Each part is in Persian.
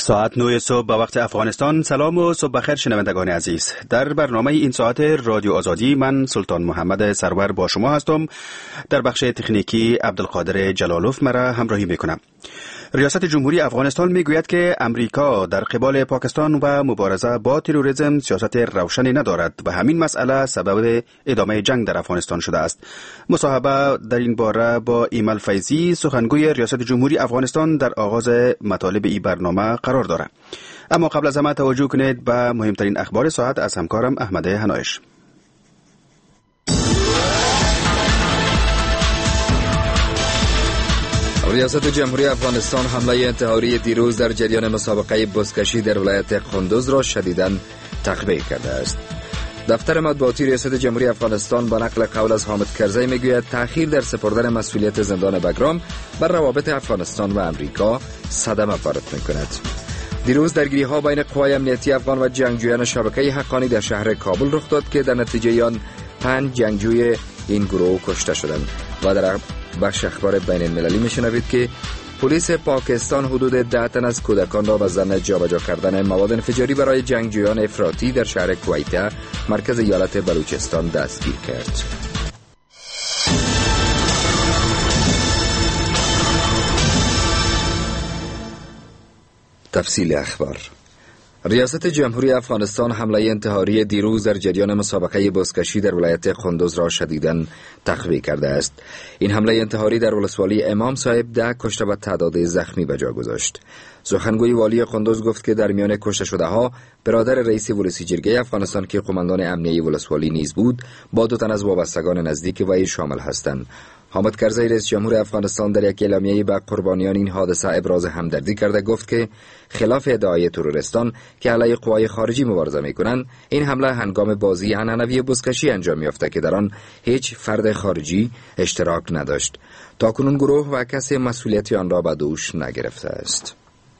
ساعت 9 صبح به وقت افغانستان. سلام و صبح بخیر شنوندگان عزیز. در برنامه این ساعت رادیو آزادی من سلطان محمد سرور با شما هستم. در بخش تکنیکی عبدالقادر جلالوف مرا همراهی میکنم. ریاست جمهوری افغانستان میگوید که امریکا در قبال پاکستان و مبارزه با تروریسم سیاست روشنی ندارد و همین مسئله سبب ادامه جنگ در افغانستان شده است. مصاحبه در این باره با ایمل فیضی، سخنگوی ریاست جمهوری افغانستان، در آغاز مطالب این برنامه قرار دارد. اما قبل از همه توجه کنید به مهمترین اخبار ساعت از همکارم احمد هنایش. ریاست جمهوری افغانستان حمله انتحاری دیروز در جریان مسابقه بزکشی در ولایت قندوز را شدیداً تخریب کرده است. دفتر مطبوعاتی ریاست جمهوری افغانستان با نقل قول از حامد کرزی میگوید تأخیر در سپردن مسئولیت زندان بگرام بر روابط افغانستان و امریکا صدمه وارد میکند. دیروز درگیری‌ها بین قوای امنیتی افغان و جنگجویان شبکه حقانی در شهر کابل رخ داد که در نتیجه آن 5 جنگجوی این گروه کشته شدند. و در بخش اخبار بین المللی میشنوید که پلیس پاکستان حدود 10 تن از کودکان را به ضمن جابجا کردن مواد انفجاری برای جنگجویان افراطی در شهر کویته مرکز ایالت بلوچستان دستگیر کرد. تفصیل اخبار. ریاست جمهوری افغانستان حمله انتحاری دیروز در جریان مسابقه بزکشی در ولایت قندوز را شدیداً تخریب کرده است. این حمله انتحاری در ولسوالی امام صاحب 10 کشته و تعداد زخمی به جا گذاشت. سخنگوی والی قندوز گفت که در میان کشته شده ها برادر رئیس ولسی جرگه افغانستان که قماندان امنیه ولسوالی نیز بود با 2 تن از وابستگان نزدیک وی شامل هستند. حامد کرزی رئیس جمهور افغانستان در یک اعلامیه به قربانیان این حادثه ابراز همدردی کرده گفت که خلاف ادعای تروریستان که علیه قوای خارجی مبارزه می‌کنند، این حمله هنگام بازی عنعنوی بزکشی انجام یافته که در آن هیچ فرد خارجی اشتراک نداشت. تاکنون گروه و کسی مسئولیتی آن را به دوش نگرفته است.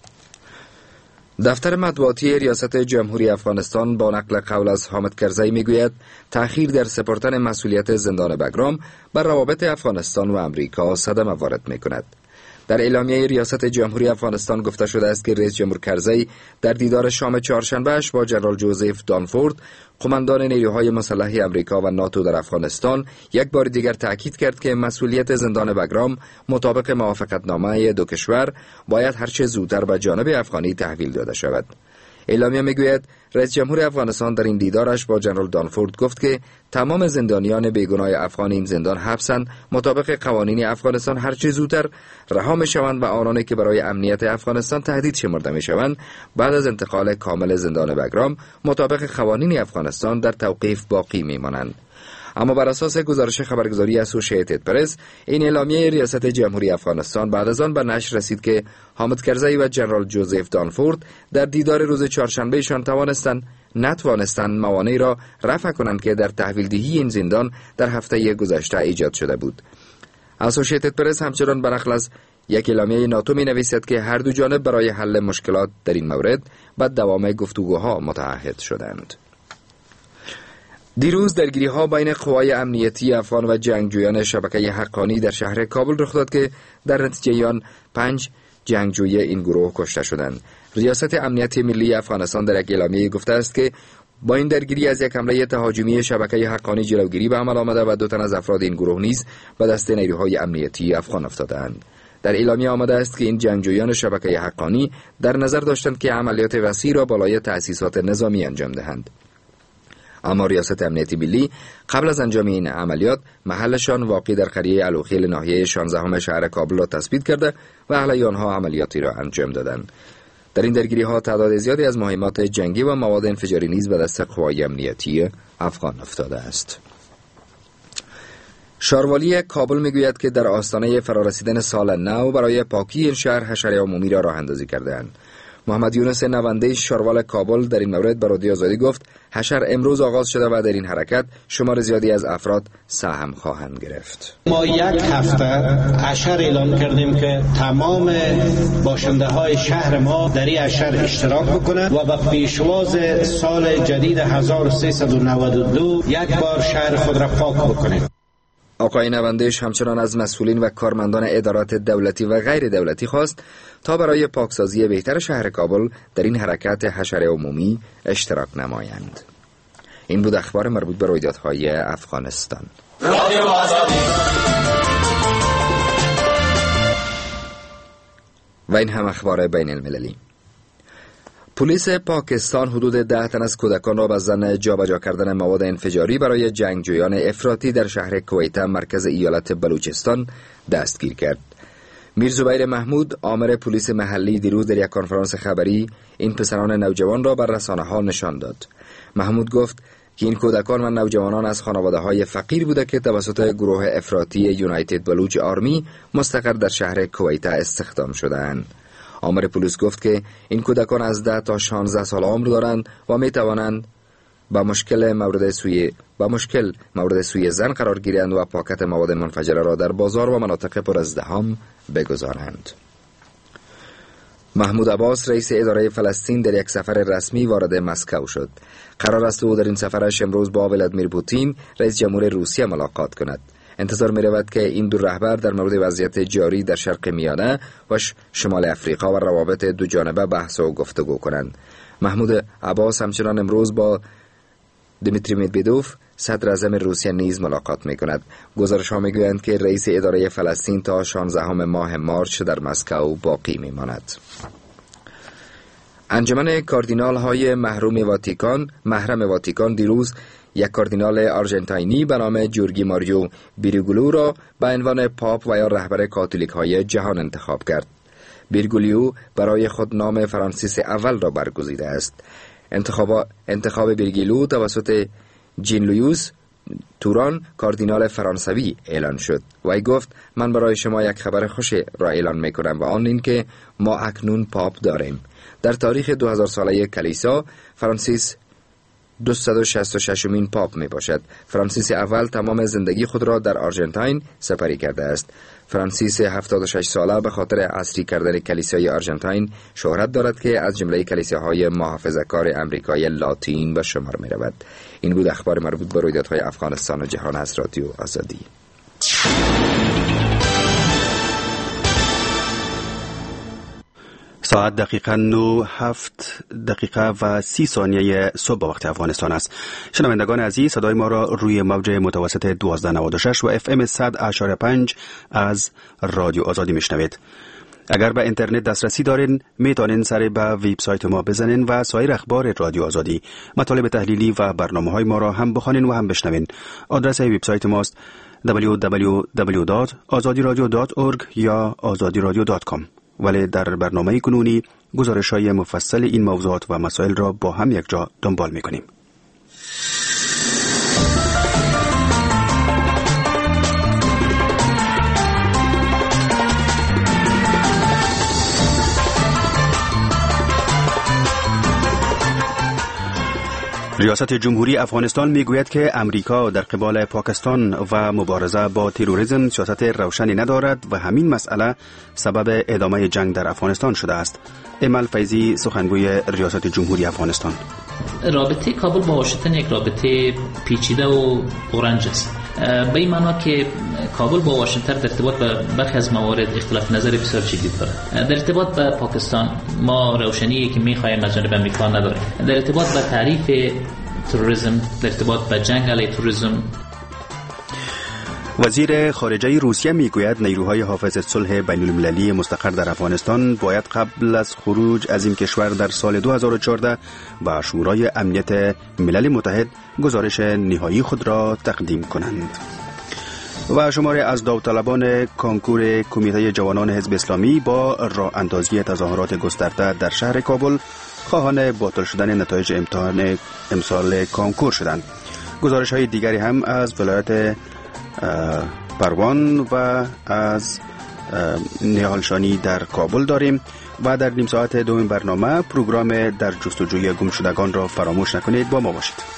دفتر مطبوعاتی ریاست جمهوری افغانستان با نقل قول از حامد کرزی میگوید تأخیر در سپردن مسئولیت زندان بگرام بر روابط افغانستان و امریکا صدمه وارد میکند. در اعلامیه ریاست جمهوری افغانستان گفته شده است که رئیس جمهور کرزی در دیدار شام چهارشنبه‌اش با جنرال جوزف دانفورد، قماندان نیروهای مسلح امریکا و ناتو در افغانستان، یک بار دیگر تأکید کرد که مسئولیت زندان بگرام مطابق موافقتنامه 2 کشور باید هرچه زودتر به جانب افغانی تحویل داده شود. اعلامیه میگوید رئیس جمهور افغانستان در این دیدارش با جنرال دانفورد گفت که تمام زندانیان بیگناه افغان این زندان حبسند، مطابق قوانین افغانستان هرچه زودتر رها میشوند و آنانی که برای امنیت افغانستان تهدید شمرده میشوند بعد از انتقال کامل زندان بگرام مطابق قوانین افغانستان در توقیف باقی میمانند. اما بر اساس گزارش خبرگزاری اسوسییتد پرس، این اعلامیه ریاست جمهوری افغانستان بعد از آن به نشر رسید که حامد کرزی و جنرال جوزف دانفورد در دیدار روز چهارشنبهشان نتوانستند موانعی را رفع کنند که در تحویل دهی این زندان در هفته گذشته ایجاد شده بود. اسوسییتد پرس همچنان به نقل از یک اعلامیه ناتو می نویسد که هر دو جانب برای حل مشکلات در این مورد به دوام گفتگوها متعهد شدند. دیروز درگیری‌ها بین قوای امنیتی افغان و جنگجویان شبکه حقانی در شهر کابل رخ داد که در نتیجه آن 5 جنگجوی این گروه کشته شدند. ریاست امنیتی ملی افغانستان در یک اعلامیه گفته است که با این درگیری از یک حمله تهاجمی شبکه حقانی جلوگیری به عمل آمده و 2 تن از افراد این گروه نیز به دست نیروهای امنیتی افغان افتادند. در اعلامیه آمده است که این جنگجویان شبکه حقانی در نظر داشتند که عملیات وسیع را بالای تأسیسات نظامی انجام دهند. اما ریاست امنیتی ملی قبل از انجام این عملیات محلشان واقع در قریه الوخیل ناحیه 16 شهر کابل را تثبیت کرده و علیه آنها عملیاتی را انجام دادند. در این درگیری‌ها تعداد زیادی از مهمات جنگی و مواد انفجاری نیز به دست قوای امنیتی افغان افتاده است. شاروالی کابل میگوید که در آستانه فرارسیدن سال نو برای پاکی این شهر حشره عمومی را راه اندازی کرده‌اند. محمد یونس نونده شاروال کابل در این مورد به رادیو آزادی گفت حشر امروز آغاز شده و در این حرکت شمار زیادی از افراد سهم خواهند گرفت. ما 1 هفته حشر اعلام کردیم که تمام باشنده های شهر ما در این حشر اشتراک بکنند و به پیشواز سال جدید 1392 یک بار شهر خود را پاک بکنیم. آقای نوندش همچنان از مسئولین و کارمندان ادارات دولتی و غیر دولتی خواست تا برای پاکسازی بهتر شهر کابل در این حرکت حشر عمومی اشتراک نمایند. این بود اخبار مربوط به رویدادهای افغانستان. و این هم اخبار بین المللی. پلیس پاکستان حدود 10 تن از کودکان را به ظن جابجا کردن مواد انفجاری برای جنگجویان افراطی در شهر کویتا مرکز ایالت بلوچستان دستگیر کرد. میر زبیر محمود آمر پلیس محلی دیروز در یک کنفرانس خبری این پسران نوجوان را بر رسانه‌ها نشان داد. محمود گفت که این کودکان و نوجوانان از خانواده‌های فقیر بوده که توسط گروه افراطی یونایتد بلوچ آرمی مستقر در شهر کویتا استخدام شده‌اند. آمر پلیس گفت که این کودکان از 10 تا 16 سال عمر دارند و می توانند با مشکل مورد سوی زن قرار گیرند و پاکت مواد منفجره را در بازار و مناطق پر ازدحام بگذارند. محمود عباس رئیس اداره فلسطین در یک سفر رسمی وارد مسکو شد. قرار است او در این سفرش امروز با ولادیمیر پوتین رئیس جمهور روسیه ملاقات کند. انتظار می رود که این دو رهبر در مورد وضعیت جاری در شرق میانه و شمال افریقا و روابط دو جانبه بحث و گفتگو کنند. محمود عباس همچنان امروز با دمیتری مدویدوف صدر اعظم روسیه نیز ملاقات می کند. گزارش‌ها می گویند که رئیس اداره فلسطین تا 16 ماه مارچ در مسکو باقی می ماند. انجمن کاردینال های محرم واتیکان دیروز یک کاردینال آرژانتینی به نام جورگی ماریو بیرگولو را به عنوان پاپ و یا رهبر کاتولیک های جهان انتخاب کرد. بیرگولیو برای خود نام فرانسیس اول را برگزیده است. انتخاب بیرگولیو توسط جین لوئیس توران کاردینال فرانسوی اعلان شد. وی گفت من برای شما یک خبر خوش را اعلان می کنم و آن این که ما اکنون پاپ داریم. در تاریخ 2000 ساله کلیسا فرانسیس 266مین پاپ می باشد. فرانسیس اول تمام زندگی خود را در آرژانتین سپری کرده است. فرانسیس 76 ساله به خاطر عصری کردن کلیسای آرژانتین شهرت دارد که از جمله کلیساهای محافظه‌کار امریکای لاتین به شمار می رود. این بود اخبار مربوط به رویدادهای افغانستان و جهان از رادیو آزادی. ساعت دقیقاً 9:07 صبح وقت افغانستان است. شنوندگان عزیز، صدای ما را روی موج متوسط 1296 و FM 100.5 از رادیو آزادی میشنوید. اگر به اینترنت دسترسی دارین میتونین سر به وبسایت ما بزنین و سایر اخبار رادیو آزادی، مطالب تحلیلی و برنامه‌های ما را هم بخوانین و هم بشنوین. آدرس وبسایت ماست www.azadiradio.org یا azadiradio.com. ولی در برنامه کنونی گزارش‌های مفصل این موضوعات و مسائل را با هم یک جا دنبال می‌کنیم. ریاست جمهوری افغانستان میگوید که امریکا در قبال پاکستان و مبارزه با تروریسم سیاست روشنی ندارد و همین مسئله سبب ادامه جنگ در افغانستان شده است. امل فیضی، سخنگوی ریاست جمهوری افغانستان: رابطه کابل با واشنگتن یک رابطه پیچیده و اورنج است، به این معنا که کابل با واشنگتن در ارتباط به برخی از موارد اختلاف نظر بسیار شدید دارد. در ارتباط به پاکستان ما روشنی که می‌خوایم از جانب امریکا نداریم. در ارتباط به تعریف تروریسم، در ارتباط به جنگ علیه تروریسم، وزیر خارجه روسیه میگوید نیروهای حافظ صلح بین المللی مستقر در افغانستان باید قبل از خروج از این کشور در سال 2014 به شورای امنیت ملل متحد گزارش نهایی خود را تقدیم کنند. و شماری از داوطلبان کنکور کمیته جوانان حزب اسلامی با راه اندازی تظاهرات گسترده در شهر کابل خواهان باطل شدن نتایج امتحان امسال کنکور شدند. گزارش های دیگری هم از ولایت پروان و از نهالشانی در کابل داریم و در نیم ساعت دوم برنامه پروگرام در جستجوی گمشدگان را فراموش نکنید. با ما باشید.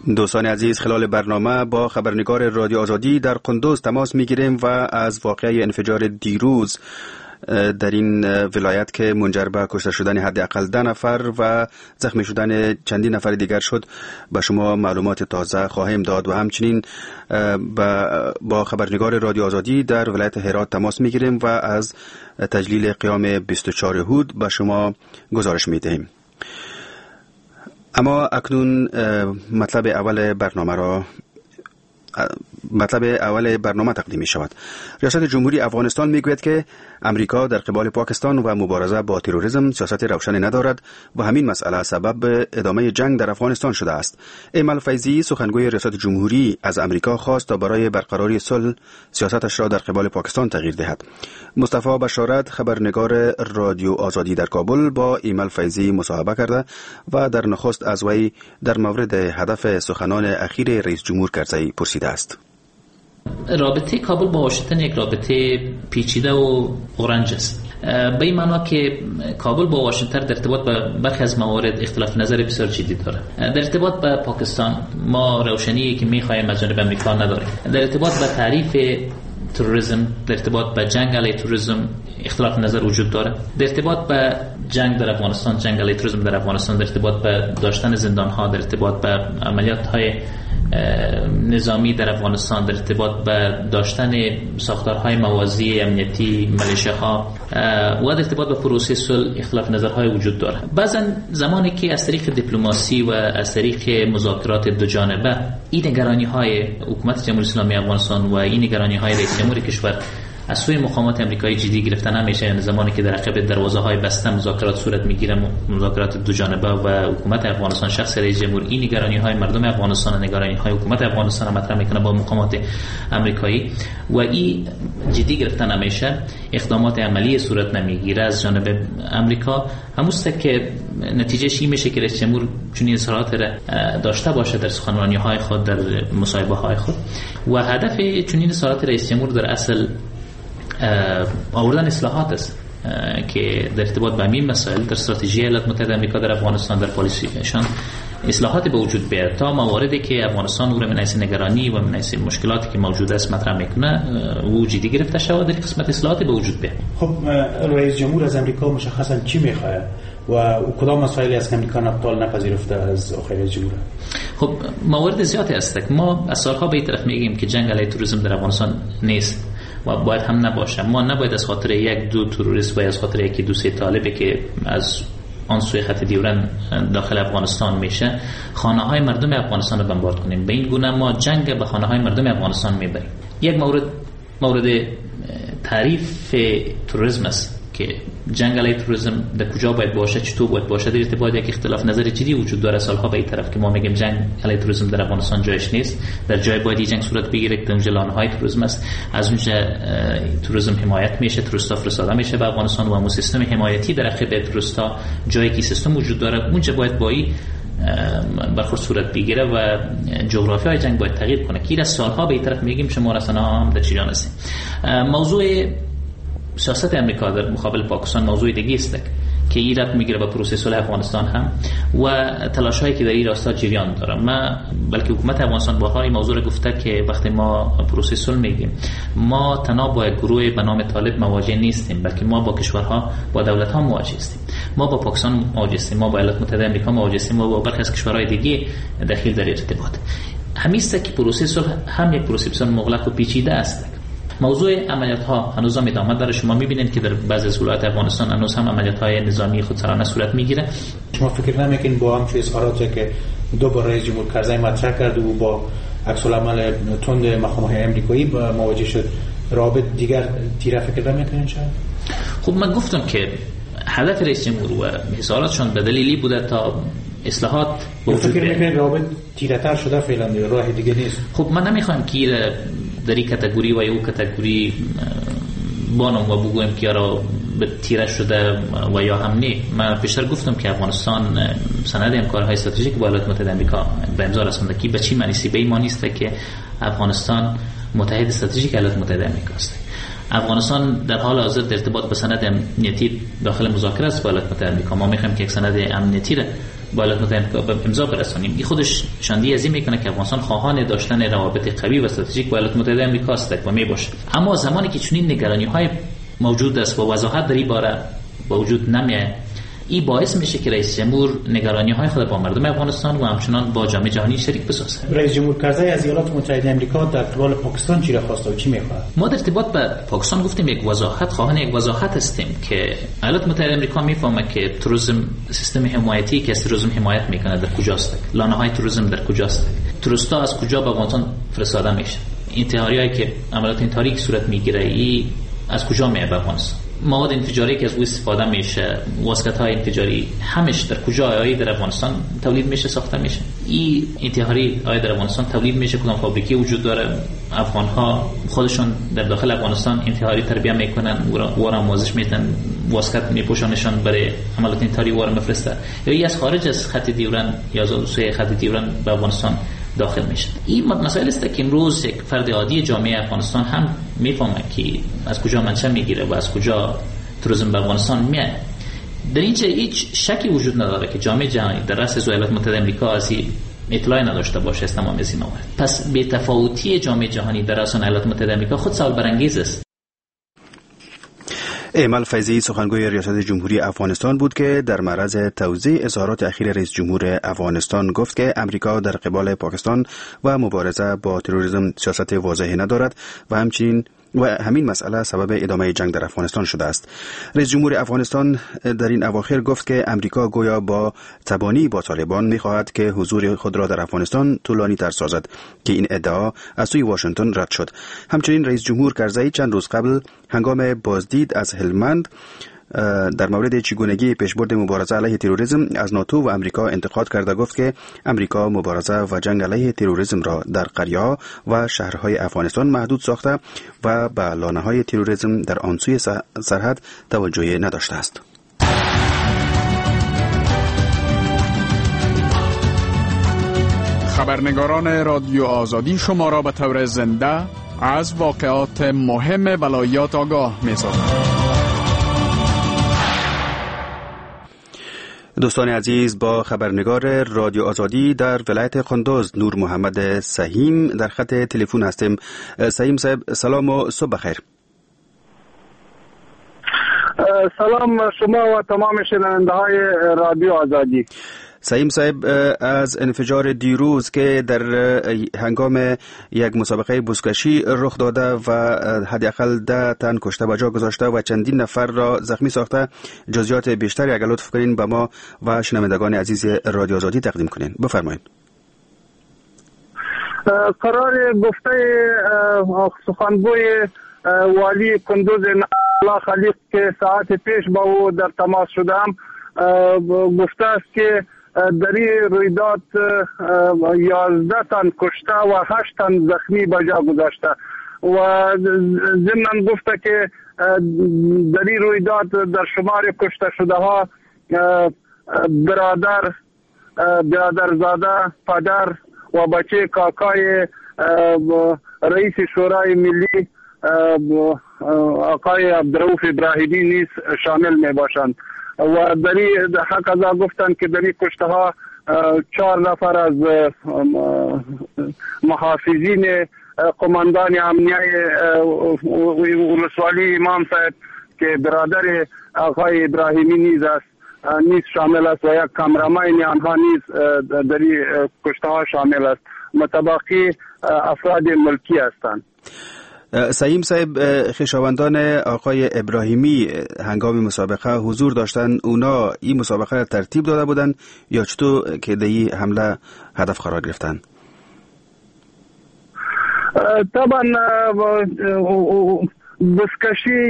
دوستان عزیز، خلال برنامه با خبرنگار رادیو آزادی در قندوز تماس میگیریم و از واقعه انفجار دیروز در این ولایت که منجر به کشته شدن حداقل 10 نفر و زخمی شدن چندین نفر دیگر شد به شما معلومات تازه خواهیم داد و همچنین با خبرنگار رادیو آزادی در ولایت هرات تماس میگیریم و از تجلیل قیام 24 هود به شما گزارش میدهیم. اما اکنون مطلب اول برنامه تقدیم می شود. ریاست جمهوری افغانستان می گوید که امریکا در قبال پاکستان و مبارزه با تروریسم سیاست روشنی ندارد و همین مسئله سبب ادامه جنگ در افغانستان شده است. ایمل فیضی سخنگوی ریاست جمهوری از امریکا خواست تا برای برقراری صلح سیاستش را در قبال پاکستان تغییر دهد. مصطفی بشارت خبرنگار رادیو آزادی در کابل با ایمل فیضی مصاحبه کرده و در نخست از وی در مورد هدف سخنان اخیر رئیس جمهور کرزی پرسیده است. رابطه کابل با واشنگتن یک رابطه پیچیده و اورنج است. به این معنا که کابل با واشنگتن در ارتباط با برخی از موارد اختلاف نظر بسیار جدی داره. در ارتباط با پاکستان ما روشنی که می‌خوایم از جانب امریکا نداریم. در ارتباط با تعریف تروریسم، در ارتباط با جنگ علیه تروریسم اختلاف نظر وجود داره. در ارتباط با جنگ در افغانستان، جنگ علیه تروریسم در افغانستان، در ارتباط با داشتن زندان‌ها، در ارتباط با عملیات‌های نظامی در افغانستان، در ارتباط با داشتن ساختارهای موازی امنیتی ملیشه‌ها و در ارتباط با پروسه صلح اختلاف نظرهای وجود داره. بعضا زمانی که از طریق دیپلماسی و از طریق مذاکرات دو جانبه این نگرانی‌های حکومت جمهوری اسلامی افغانستان و این نگرانی‌های رئیس جمهور کشور از سوی مقامات امریکایی جدی گرفتن نمیشه. یعنی زمانی که در عقب دروازه‌های بسته مذاکرات صورت میگیره، مذاکرات دو جانبه و حکومت افغانستان شخص رئیس جمهور این نگرانی‌های مردم افغانستان و نگرانی‌های حکومت افغانستان مطرح میکنه با مقامات امریکایی و این جدی گرفتن نمیشه، اقدامات عملی صورت نمیگیره از جانب امریکا. هموست که نتیجهش این میشه که رئیس جمهور چنین اصرارات را داشته باشه در سخنرانی‌های خود، در مصاحبه‌های خود و هدف چنین اصرارات رئیس جمهور در اصل آوردن اصلاحات است که در ارتباط با این مسائل در استراتژی ایالات متحده آمریکا در افغانستان در پالیسیشان اصلاحات به وجود بیاد تا مواردی که افغانستان او را من حیث نگرانی و من حیث مشکلاتی که موجود است مطرح میکنه او جدی گرفته شود در قسمت اصلاحات به وجود بیاد. خب رئیس جمهور از امریکا مشخصا چی میخواد و کدام مسائلی است که امریکا نقطال نپذیرفته از آخر رئیس جمهور؟ خب موارد زیادی است. ما از سالها به این طرف میگیم که جنگ علیه تروریسم در افغانستان نیست و باید هم نباشه. ما نباید از خاطر یک دو تروریست و از خاطر یکی دو سه طالبی که از آن سوی خط دیورن داخل افغانستان میشه خانه‌های مردم افغانستان رو بمبارد کنیم. به این گونه ما جنگ به خانه‌های مردم افغانستان میبریم. یک مورد تعریف تروریسم است که جنگ علیه تروریسم در کجا باید باشه، چطور باید باشه. در ارتباط یک اختلاف نظر جدی وجود داره سالها به این طرف که ما میگیم جنگ علیه تروریسم در افغانستان جایش نیست. در جای باید این جنگ صورت بگیره که اونجا لانه‌های تروریسم است، از اونجا تروریسم حمایت میشه، تروریستا فرستاده میشه به افغانستان و همون سیستم حمایتی در عقب تروریستا جایی که سیستم وجود داره اونجا باید با این برخورد صورت بگیره و جغرافیای جنگ باید تغییر کنه. که از سالها به این طرف میگیم شما رسانه‌ها هم در چیزان هستیم. موضوع سیاست امریکا در مقابل پاکستان موضوع دیگه است که این ربط میگیره با پروسه صلح افغانستان هم و تلاش‌هایی که در این راستا جریان داره. بلکه حکومت افغانستان بارها این موضوع را گفته که وقتی ما پروسه صلح میگیم ما تنها با گروه به نام طالب مواجه نیستیم، بلکه ما با کشورها با دولت‌ها مواجه هستیم. ما با پاکستان مواجه هستیم، ما با ایالات متحده آمریکا مواجه هستیم و با برخی از کشورهای دیگه داخل در ارتباط. همیشه که پروسه صلح هم یک پروسه بسیار مغلق و پیچیده است. موضوع عملیات ها هنوز هم ادامه داره. شما میبینید که در بعضی از ولایات افغانستان هنوز هم عملیات های نظامی خودسرانه صورت میگیره. شما فکر نمیکنید با هم اظهاراتی که دو بار رئیس جمهور کرزی مطرح کرد و با عکس العمل تند مقام‌های آمریکایی مواجه شد رابط دیگر تیره فکر نمیکنید شاید؟ خب من گفتم که هدف رئیس جمهور و اظهاراتشون به دلیلی بوده تا اصلاحات وجود بیاد. فکر میکنید رابط تیره‌تر شده فعلا راه دیگه نیست؟ خب من نمیخوام که در این کاتگوری و او کاتگوری بانم و بگویم که را به تیره شده و یا هم نه. من پیشتر گفتم که افغانستان سند همکاری‌های استراتژیک با ایالات متحده آمریکا به امضا رسانده که به چی معنی سی به این معنی است که افغانستان متحد استراتژیک ایالات متحده آمریکا است. افغانستان در حال حاضر در ارتباط به سند امنیتی داخل مذاکره است با ایالات متحده آمریکا. ما می‌خوایم که یک سند امنیتی را با ایالات متحده آمریکا به امضا برسانیم. این خودش نشاندهی از این میکنه که افغانستان خواهان داشتن روابط قوی و استراتژیک با ایالات متحده آمریکا است و میباشه. اما زمانی که چنین نگرانی‌های موجود است و وضاحت در این باره با وجود نمیاد، این باعث میشه که رئیس جمهور نگرانی‌های خود با مردم افغانستان و همچنان با جامعه جهانی شریک بسازه. رئیس جمهور کرزی از ایالات متحده آمریکا در ارتباط پاکستان چی را خواسته و چی میخواد؟ ما در ارتباط با پاکستان گفتیم یک وضاحت، خواهان یک وضاحت هستیم که ایالات متحده آمریکا میفهمه که تروریسم، سیستم حمایتی که از تروریسم حمایت میکنه در کجاست، لانه‌های تروریسم در کجاست، تروریستا از کجا به افغانستان فرستاده میشه، انتحاریایی که عملیات انتحاری صورت میگیره ای از کجا میاد به افغانستان، مواد انفجاری که از او استفاده میشه، واسکت‌های انفجاری همش در کجا آیا در افغانستان تولید میشه، ساخته میشه. این انتحاری آیا در افغانستان تولید میشه، کدام فابریکی وجود داره، افغان‌ها خودشون در داخل افغانستان انتحاری تربیت میکنن، وارا آموزش میدن، واسکت میپوشانشان برای عملیات انتحاری وارا مفرسته، یا ای از خارج از خط دیورن یا سوی خط دیورن به افغانستان داخل میشه. این مسائل است که امروز یک فرد عادی جامعه افغانستان هم میفهمه که از کجا منشأ میگیره و از کجا تروریسم به افغانستان میاد. در اینجا هیچ شکی وجود نداره که جامعه جهانی در رأس ایالات متحده آمریکا از اطلاعی نداشته باشه از تمام این موارد. پس بی تفاوتی جامعه جهانی در رأس ایالات متحده آمریکا خود سوال برانگیز است. ایمل فیضی سخنگوی ریاست جمهوری افغانستان بود که در معرض توضیح اظهارات اخیر رئیس جمهور افغانستان گفت که امریکا در قبال پاکستان و مبارزه با تروریسم سیاست واضحی ندارد و همین مسئله سبب ادامه جنگ در افغانستان شده است. رئیس جمهور افغانستان در این اواخر گفت که امریکا گویا با تبانی با طالبان می‌خواهد که حضور خود را در افغانستان طولانی تر سازد که این ادعا از سوی واشنگتن رد شد. همچنین رئیس جمهور کرزی چند روز قبل هنگام بازدید از هلمند در مورد چگونگی پیشبرد مبارزه علیه تروریسم از ناتو و امریکا انتقاد کرده گفت که امریکا مبارزه و جنگ علیه تروریسم را در قریه‌ها و شهرهای افغانستان محدود ساخته و به لانه‌های تروریسم در آن سوی سرحد توجه نداشته است. خبرنگاران رادیو آزادی شما را به طور زنده از واقعات مهم ولایات آگاه می‌سازند. دوستان عزیز، با خبرنگار رادیو آزادی در ولایت قندوز نور محمد سهیم در خط تلفن هستیم. سهیم صاحب سلام و صبح بخیر. سلام شما و تمام شنونده های رادیو آزادی. سعیم صاحب، از انفجار دیروز که در هنگام یک مسابقه بزکشی رخ داده و حداقل 10 تن کشته به جا گذاشته و چندین نفر را زخمی ساخته، جزئیات بیشتری اگر لطف کنین به ما و شنوندگان عزیز رادیو آزادی تقدیم کنین. بفرمایید. قرار گفته سخنگوی والی کندوز الله خلیق که ساعت پیش با او در تماس شدم گفته است که در این رویداد 11 تن کشته و 8 تن زخمی به جا گذاشته و ضمن گفته که در این رویداد در شمار کشته شده ها برادرزاده، پدر و بچه کاکای رئیس شورای ملی آقای عبدالرؤوف ابراهیمی نیز شامل می باشند و در حق ازا گفتند که در این کشته ها 4 نفر از محافظین قماندان امنیه ولسوالی امام صاحب که برادر آقای ابراهیمی نیز شامل است و یک کامرامین آنها نیز در این کشته ها شامل است. متبقی افراد ملکی هستند. سعیم صاحب، خویشاوندان آقای ابراهیمی هنگام مسابقه حضور داشتن، اونا این مسابقه را ترتیب داده بودن یا چطور که در این حمله هدف قرار گرفتن؟ طبعا بزکشی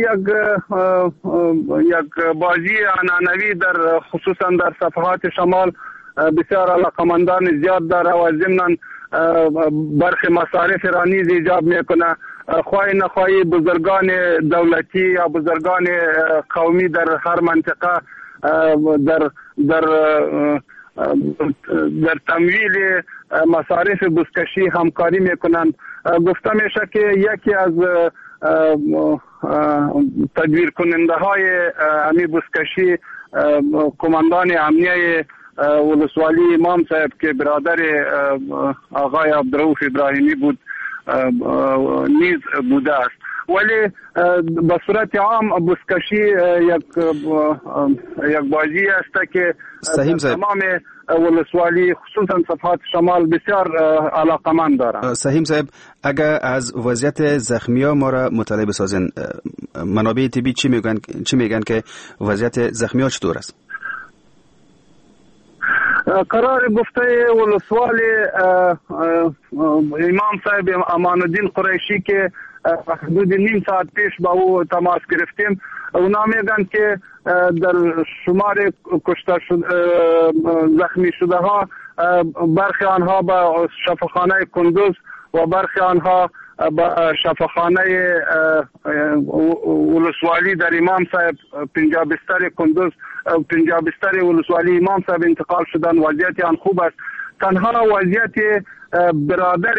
یک بازی عنعنوی در خصوصا در صفحات شمال بسیار علاقمندان زیاد داره و ضمن برخی مصارف را نیز ایجاب میکنه. خواهی نخواهی بزرگان دولتی یا بزرگان قومی در هر منطقه در تمویل مصارف بزکشی همکاری میکنند. گفته میشه که یکی از تدبیر کننده های امی بزکشی قماندان امنیه ولسوالی امام صاحب که برادر آقای عبدالرؤوف ابراهیمی بود نیز بوده است. ولی به صورت عام بزکشی یک بازی است که تمام ولسوالی خصوصا صفحات شمال بسیار علاقمند دارند. سهیم صاحب، اگر از وضعیت زخمی‌ها ما را مطلع بسازین، منابع طبی چی میگن که وضعیت زخمی‌ها چطور است؟ قرار گفته ولسوالی امام صاحب امان الدین قریشی که حدود نیم ساعت پیش با او تماس گرفتیم، اونا میگن که در شمار کشته زخمی شده ها برخی آنها به شفاخانه کندوز و برخی آنها به شفاخانه ولسوالی در امام صاحب 50 بستر کندوز 50 بستر ولسوالی امام صاحب انتقال شدن. وضعیت آن خوب است. تنها وضعیت برادر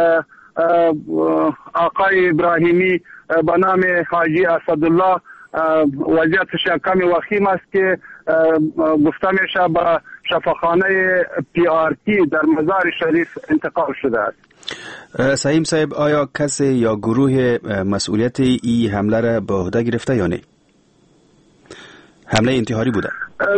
آقای ابراهیمی به نام حاجی اسدالله وضعیتش کمی وخیم است که گفته میشه به شفاخانه PRT در مزار شریف انتقال شده است. سهیم صاحب، آیا کسی یا گروه مسئولیت این حمله را به عهده گرفته یا نه؟ حمله انتحاری بوده؟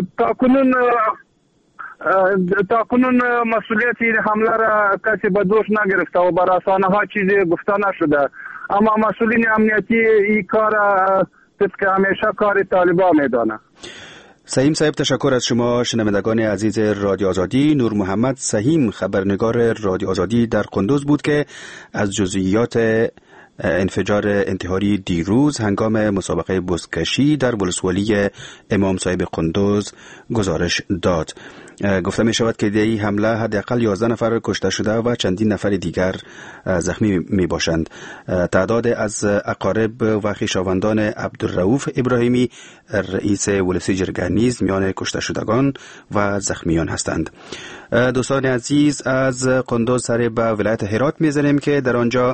تا کنون مسئولیت این حمله را کسی به دوش نگرفته و بر رسانه ها چیزی گفته نشده، اما مسئولین امنیتی این کار طبق همیشه کار طالبان میدانه. سهیم صاحب، تشکر از شما. شنوندگان عزیز رادیو آزادی، نور محمد سهیم خبرنگار رادیو آزادی در قندوز بود که از جزئیات انفجار انتحاری دیروز هنگام مسابقه بزکشی در ولسوالی امام صاحب قندوز گزارش داد. گفته می شود که در این حمله حداقل 11 نفر کشته شده و چندین نفر دیگر زخمی می باشند. تعداد از اقارب و خویشاوندان عبدالرؤوف ابراهیمی رئیس ولسی جرگه نیز میان کشته شدگان و زخمیان هستند. دوستان عزیز، از قندوز سر به ولایت هرات می‌زنیم که در آنجا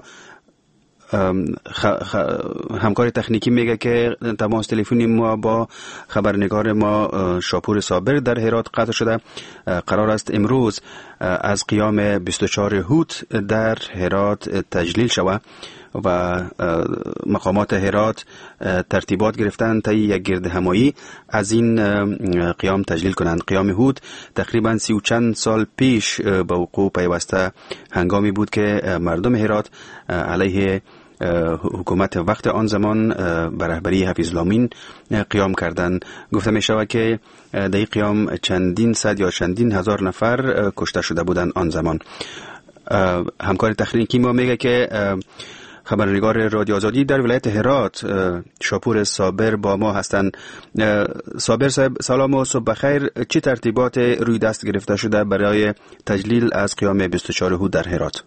همکار تکنیکی میگه که تماس تلفنی ما با خبرنگار ما شاپور صابر در هرات قطع شده. قرار است امروز از قیام 24 هوت در هرات تجلیل شود و مقامات هرات ترتیبات گرفتن تا یک گرد همایی از این قیام تجلیل کنند. قیام هوت تقریبا 30 و چند سال پیش به وقوع پیوسته هنگامی بود که مردم هرات علیه حکومت وقت آن زمان بر رهبری حفیظ الله امین قیام کردند. گفته می شود که در این قیام چندین صد یا چندین هزار نفر کشته شده بودند آن زمان. همکار تکنیکی ما میگه که خبرنگار رادیو آزادی در ولایت هرات شاپور صابر با ما هستند. صابر صاحب، سلام و صبح بخیر. چه ترتیبات روی دست گرفته شده برای تجلیل از قیام 24 هوت در هرات؟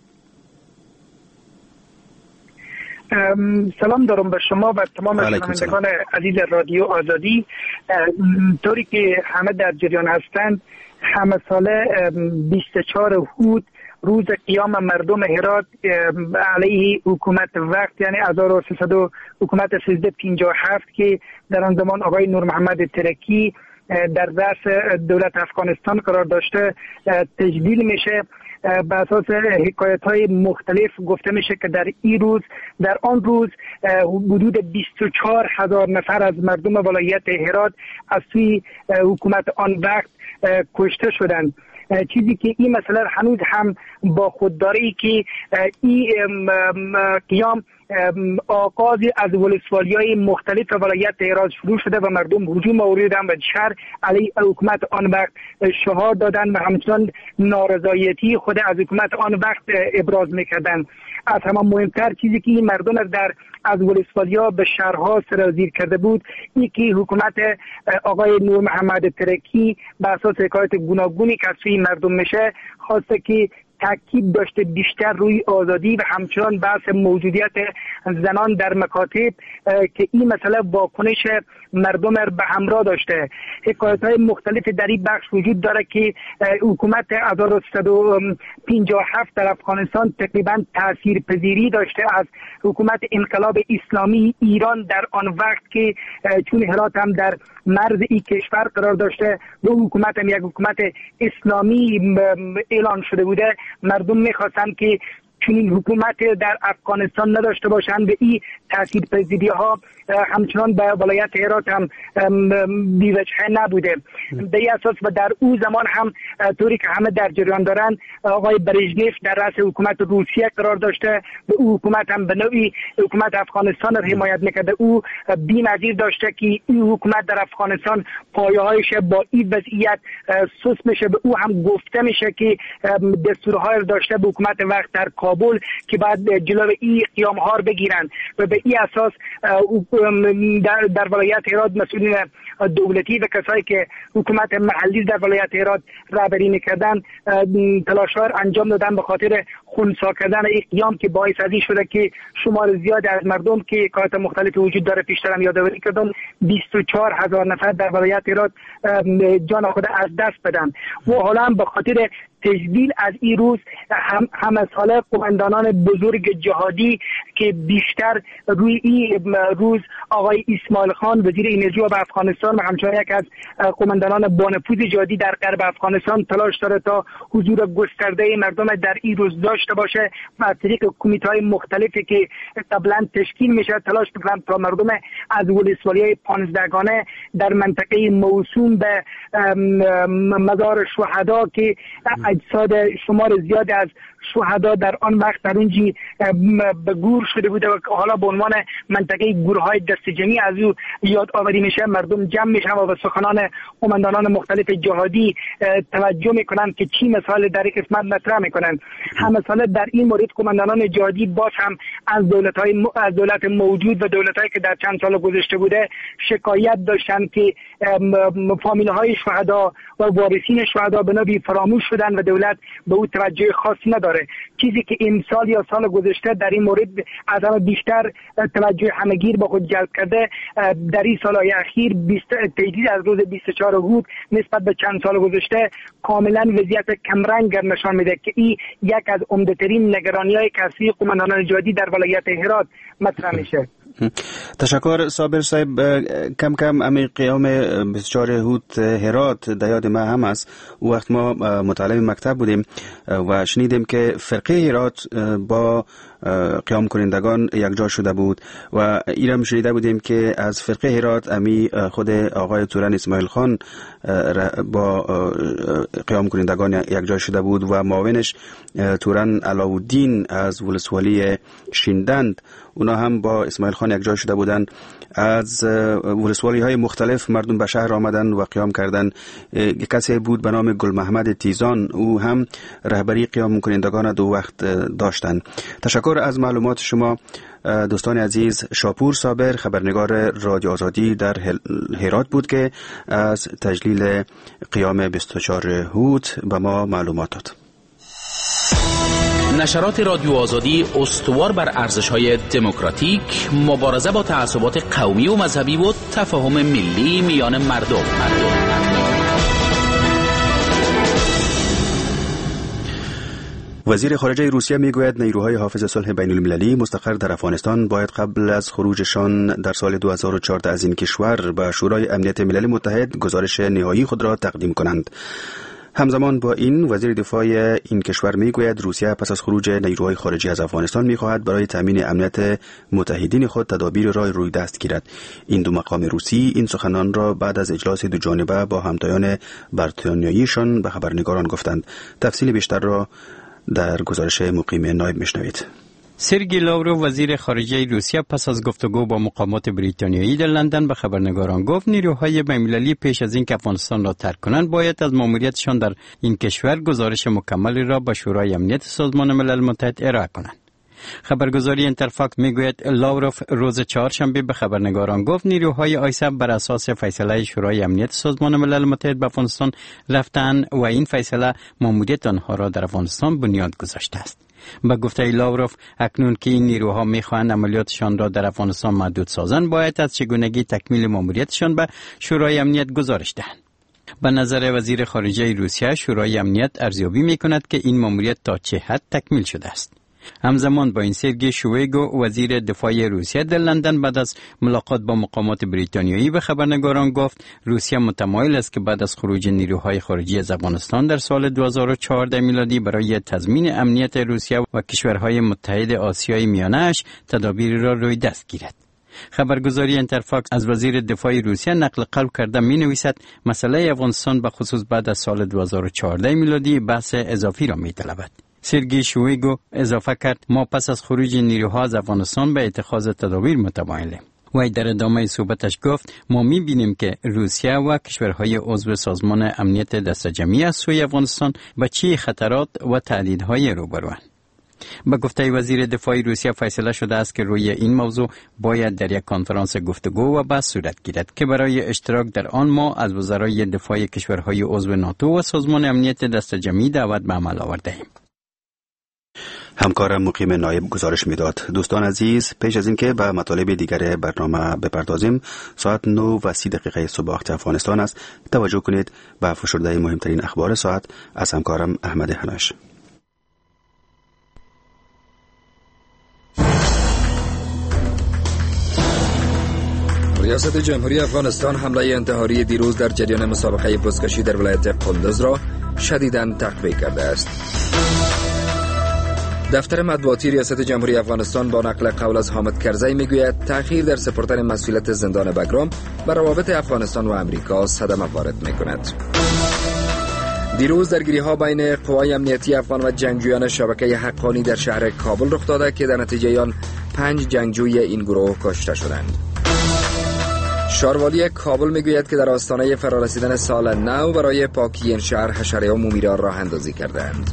سلام دارم به شما و تمام شنوندگان عزیز رادیو آزادی. طوری که همه در جریان هستند، همه ساله 24 هوت روز قیام مردم هرات علیه حکومت وقت، یعنی 1300 حکومت 1357 که در آن زمان آقای نور محمد ترکی در رأس دولت افغانستان قرار داشته تجلیل میشه. به اساس حکایت‌های مختلف گفته میشه که در آن روز حدود 24,000 نفر از مردم ولایت هرات از سوی حکومت آن وقت کشته شدند. چیزی که این مسئله هنوز هم با خود داره که این قیام آغازی از ولسوالی‌های مختلف ولایت هرات شروع شده و مردم هجوم آوردن و شهر علیه حکومت آن وقت شعار دادن و همچنان نارضایتی خود از حکومت آن وقت ابراز میکردن. از همه مهمتر چیزی که این مردم از ولسوالی‌ها به شهرها سرازیر کرده بود، این که حکومت آقای نور محمد ترکی به اساس حکایت گوناگونی که از سوی مردم میشه خواسته که تاکید داشته بیشتر روی آزادی و همچنان بحث موجودیت زنان در مکاتب که این مسئله واکنش مردم به همراه داشته. حکایت‌های مختلف در این بخش وجود داره که حکومت 1357 در افغانستان تقریبا تاثیرپذیری داشته از حکومت انقلاب اسلامی ایران در آن وقت که چون هرات هم در مرز این کشور قرار داشته و حکومت هم یک حکومت اسلامی اعلان شده بوده، مردم میخواستن که چون این حکومت در افغانستان نداشته باشند به این تاثیرپذیری ها همچنان به ولایت هرات هم بی‌وجهه نبوده. به این اساس و در او زمان هم طوری که همه در جریان دارن آقای برژنیف در رأس حکومت روسیه قرار داشته و او حکومت هم به نوعی حکومت افغانستان را حمایت میکرده. او بی‌نظیر داشته که این حکومت در افغانستان پایه‌هایش با این وضعیت سست میشه. به او هم گفته میشه که دستورهای داشته به حکومت وقت در کابل که بعد جلوی این قیام‌ها رو بگیرن و به این اساس در ولایت هرات مسئولین دولتی و کسایی که حکومت محلی در ولایت هرات رهبری میکردن تلاش‌ها انجام دادن به خاطر خنثی کردن این قیام که باعث از این شده که شمار زیاد از مردم که کارت مختلف وجود داره پیشتر هم یادآوری کردم 24,000 نفر در ولایت هرات جان خود از دست بدن و حالا هم به خاطر تجلیل از این روز همه ساله قماندانان بزرگ جهادی که بیشتر روی این روز آقای اسماعیل خان وزیر انرژی و افغانستان و همچنین یک از قماندانان بانفوذ جهادی در غرب افغانستان تلاش داره تا حضور گسترده مردم در این روز داشته باشه. از طریق کمیته‌های مختلفی که قبلا تشکیل میشه تلاش میکنن تا مردم از ولسوالی‌های 15 گانه در منطقه موسوم به مزار شهدا که اجساد شمار زیاد از شهدا در آن وقت در اونجی به گور شده بوده و حالا به عنوان منطقه گورهای دست جمعی از او یاد آوری میشه، مردم جمع میشن و به سخنان قماندانان مختلف جهادی توجه میکنن که چی مثال در این قسمت مطرح میکنن. هم مثلا در این مورد قماندانان جهادی باز هم از دولت موجود و دولت‌هایی که در چند سال گذشته بوده شکایت داشتن که فامیل‌های شهدا و وارثین شهدا به نوعی فراموش شدن و دولت به او توجه خاصی نداره. چیزی که امسال یا سال گذشته در این مورد از همه بیشتر توجه همگیر به خود جلب کرده در این سال‌های اخیر تجدید از روز 24 اوت نسبت به چند سال گذشته کاملا وضعیت کمرنگ نشان میده که این یک از عمده‌ترین نگرانی‌های کسری قماندانان جهادی در ولایت هرات مطرح میشه. تشکر صابر صاحب. کم کم امی قیام 24 اوت هرات در یاد ما هم است. وقت ما مطالعه مکتب بودیم و شنیدیم که فرقه هرات با قیام کنندگان یک جا شده بود و ایرم شنیده بودیم که از فرقه هرات امی خود آقای تورن اسماعیل خان با قیام کنندگان یک جا شده بود و معاونش تورن علاءالدین از ولسوالی شیندند اونا هم با اسماعیل خان یک جا شده بودند. از ولسوالی های مختلف مردم به شهر آمدن و قیام کردن. کسی بود به نام گل محمد تیزان، او هم رهبری قیام کنندگان دو وقت داشتند. تشکر از معلومات شما دوستان عزیز. شاپور صابر خبرنگار رادیو آزادی در هرات بود که از تجلیل قیام 24 اوت به ما معلومات داد. نشرات رادیو آزادی استوار بر ارزش‌های دموکراتیک، مبارزه با تعصبات قومی و مذهبی و تفاهم ملی میان مردم. وزیر خارجه روسیه میگوید نیروهای حافظ صلح بین المللی مستقر در افغانستان باید قبل از خروجشان در سال 2014 از این کشور به شورای امنیت ملل متحد گزارش نهایی خود را تقدیم کنند. همزمان با این وزیر دفاع این کشور میگوید روسیه پس از خروج نیروهای خارجی از افغانستان میخواهد برای تامین امنیت متحدین خود تدابیر را روی دست گیرد. این دو مقام روسی این سخنان را بعد از اجلاس دو جانبه با همتایان بریتانیاییشان به خبرنگاران گفتند. تفصیل بیشتر را در گزارش مقیم نایب میشنوید. سرگئی لاوروف وزیر خارجه روسیه پس از گفتگو با مقامات بریتانیایی در لندن به خبرنگاران گفت نیروهای بین‌المللی پیش از اینکه افغانستان را ترک کنند باید از ماموریتشان در این کشور گزارش مکملی را به شورای امنیت سازمان ملل متحد ارائه کنند. خبرگزاری اینترفاکس میگوید لاوروف روز چهارشنبه به خبرنگاران گفت نیروهای آیسف بر اساس فیصله شورای امنیت سازمان ملل متحد به افغانستان رفتن و این فیصله ماموریت آنها را در افغانستان بنیاد گذاشته است. با گفته لاوروف اکنون که این نیروها میخواهند عملیاتشان را در افغانستان محدود سازند باید از چگونگی تکمیل ماموریتشان به شورای امنیت گزارش دهند. به نظر وزیر خارجه روسیه شورای امنیت ارزیابی میکند که این ماموریت تا چه حد تکمیل شده است. همزمان با این سرگی شویگو وزیر دفاع روسیه در لندن بعد از ملاقات با مقامات بریتانیایی به خبرنگاران گفت روسیه متمایل است که بعد از خروج نیروهای خارجی از افغانستان در سال 2014 میلادی برای تضمین امنیت روسیه و کشورهای متحد آسیای میانه‌اش تدابیری را روی دست گیرد. خبرگزاری اینترفاکس از وزیر دفاع روسیه نقل قول کرده می نویسد مسئله افغانستان به خصوص بعد از سال 2014 میلادی بحث اضافی را می طلبد. سرگی شویگو اضافه کرد ما پس از خروج نیروها از افغانستان به اتخاذ تدابیر متمایلیم. وی در ادامه صحبتش گفت ما می بینیم که روسیه و کشورهای عضو سازمان امنیت دست جمعی از سوی افغانستان با چه خطرات و تهدیدهای روبروند. با گفته وزیر دفاع روسیه فیصله شده است که روی این موضوع باید در یک کنفرانس گفتگو و بحث صورت گیرد که برای اشتراک در آن ما از وزرای دفاع کشورهای عضو ناتو و سازمان امنیت دست جمعی دعوت به عمل آورده ایم. همکارم مقیم نایب گزارش میداد. دوستان عزیز، پیش از اینکه به مطالب دیگر برنامه بپردازیم، ساعت 9:30 صبح وقت افغانستان است. توجه کنید به فشرده مهمترین اخبار ساعت از همکارم احمد هناش. ریاست جمهوری افغانستان حمله انتحاری دیروز در جریان مسابقه بزکشی در ولایت قندوز را شدیداً تقویه کرده است. دفتر مطبوعاتی ریاست جمهوری افغانستان با نقل قول از حامد کرزی میگوید تأخیر در سپردن مسئولیت زندان بگرام بر روابط افغانستان و امریکا صدمه وارد میکند. دیروز درگیری‌ها بین قوای امنیتی افغان و جنگجویان شبکه حقانی در شهر کابل رخ داده که در نتیجه آن 5 جنگجوی این گروه کشته شدند. شاروالی کابل میگوید که در آستانه فرارسیدن سال نو برای پاکی این شهر حشره عمومی را راه اندازی کردند.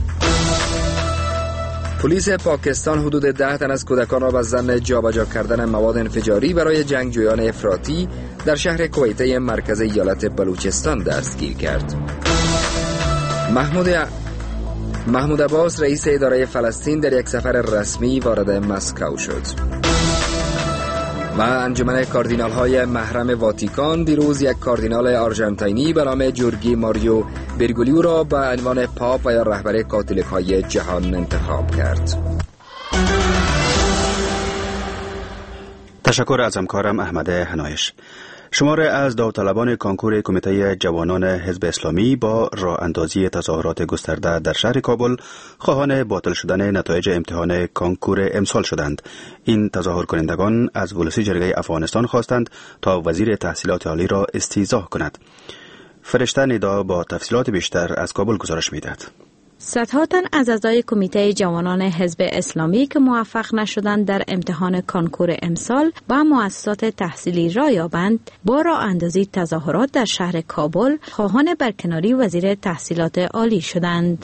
پلیس پاکستان حدود 10 تن از کودکان را به ظن جابجا کردن مواد انفجاری برای جنگجویان افراطی در شهر کویته مرکز ایالت بلوچستان دستگیر کرد. محمود عباس رئیس اداره فلسطین در یک سفر رسمی وارد مسکو شد. و انجمن کاردینال های محرم واتیکان دیروز یک کاردینال آرژانتینی به نام جورگی ماریو برگولیو را به عنوان پاپ و یا رهبر کاتولیک های جهان انتخاب کرد. تشکر از همکارم احمد هنایش. شماره از داوطلبان کانکور کمیته جوانان حزب اسلامی با راه اندازی تظاهرات گسترده در شهر کابل خواهان باطل شدن نتایج امتحان کانکور امسال شدند. این تظاهر کنندگان از ولسی جرگه افغانستان خواستند تا وزیر تحصیلات عالی را استیضاح کند. فرشته ندا با تفصیلات بیشتر از کابل گزارش می‌دهد. صدها تن از اعضای کمیته جوانان حزب اسلامی که موفق نشدند در امتحان کانکور امسال با مؤسسات تحصیلی راه یابند با راه اندازی تظاهرات در شهر کابل خواهان برکناری وزیر تحصیلات عالی شدند.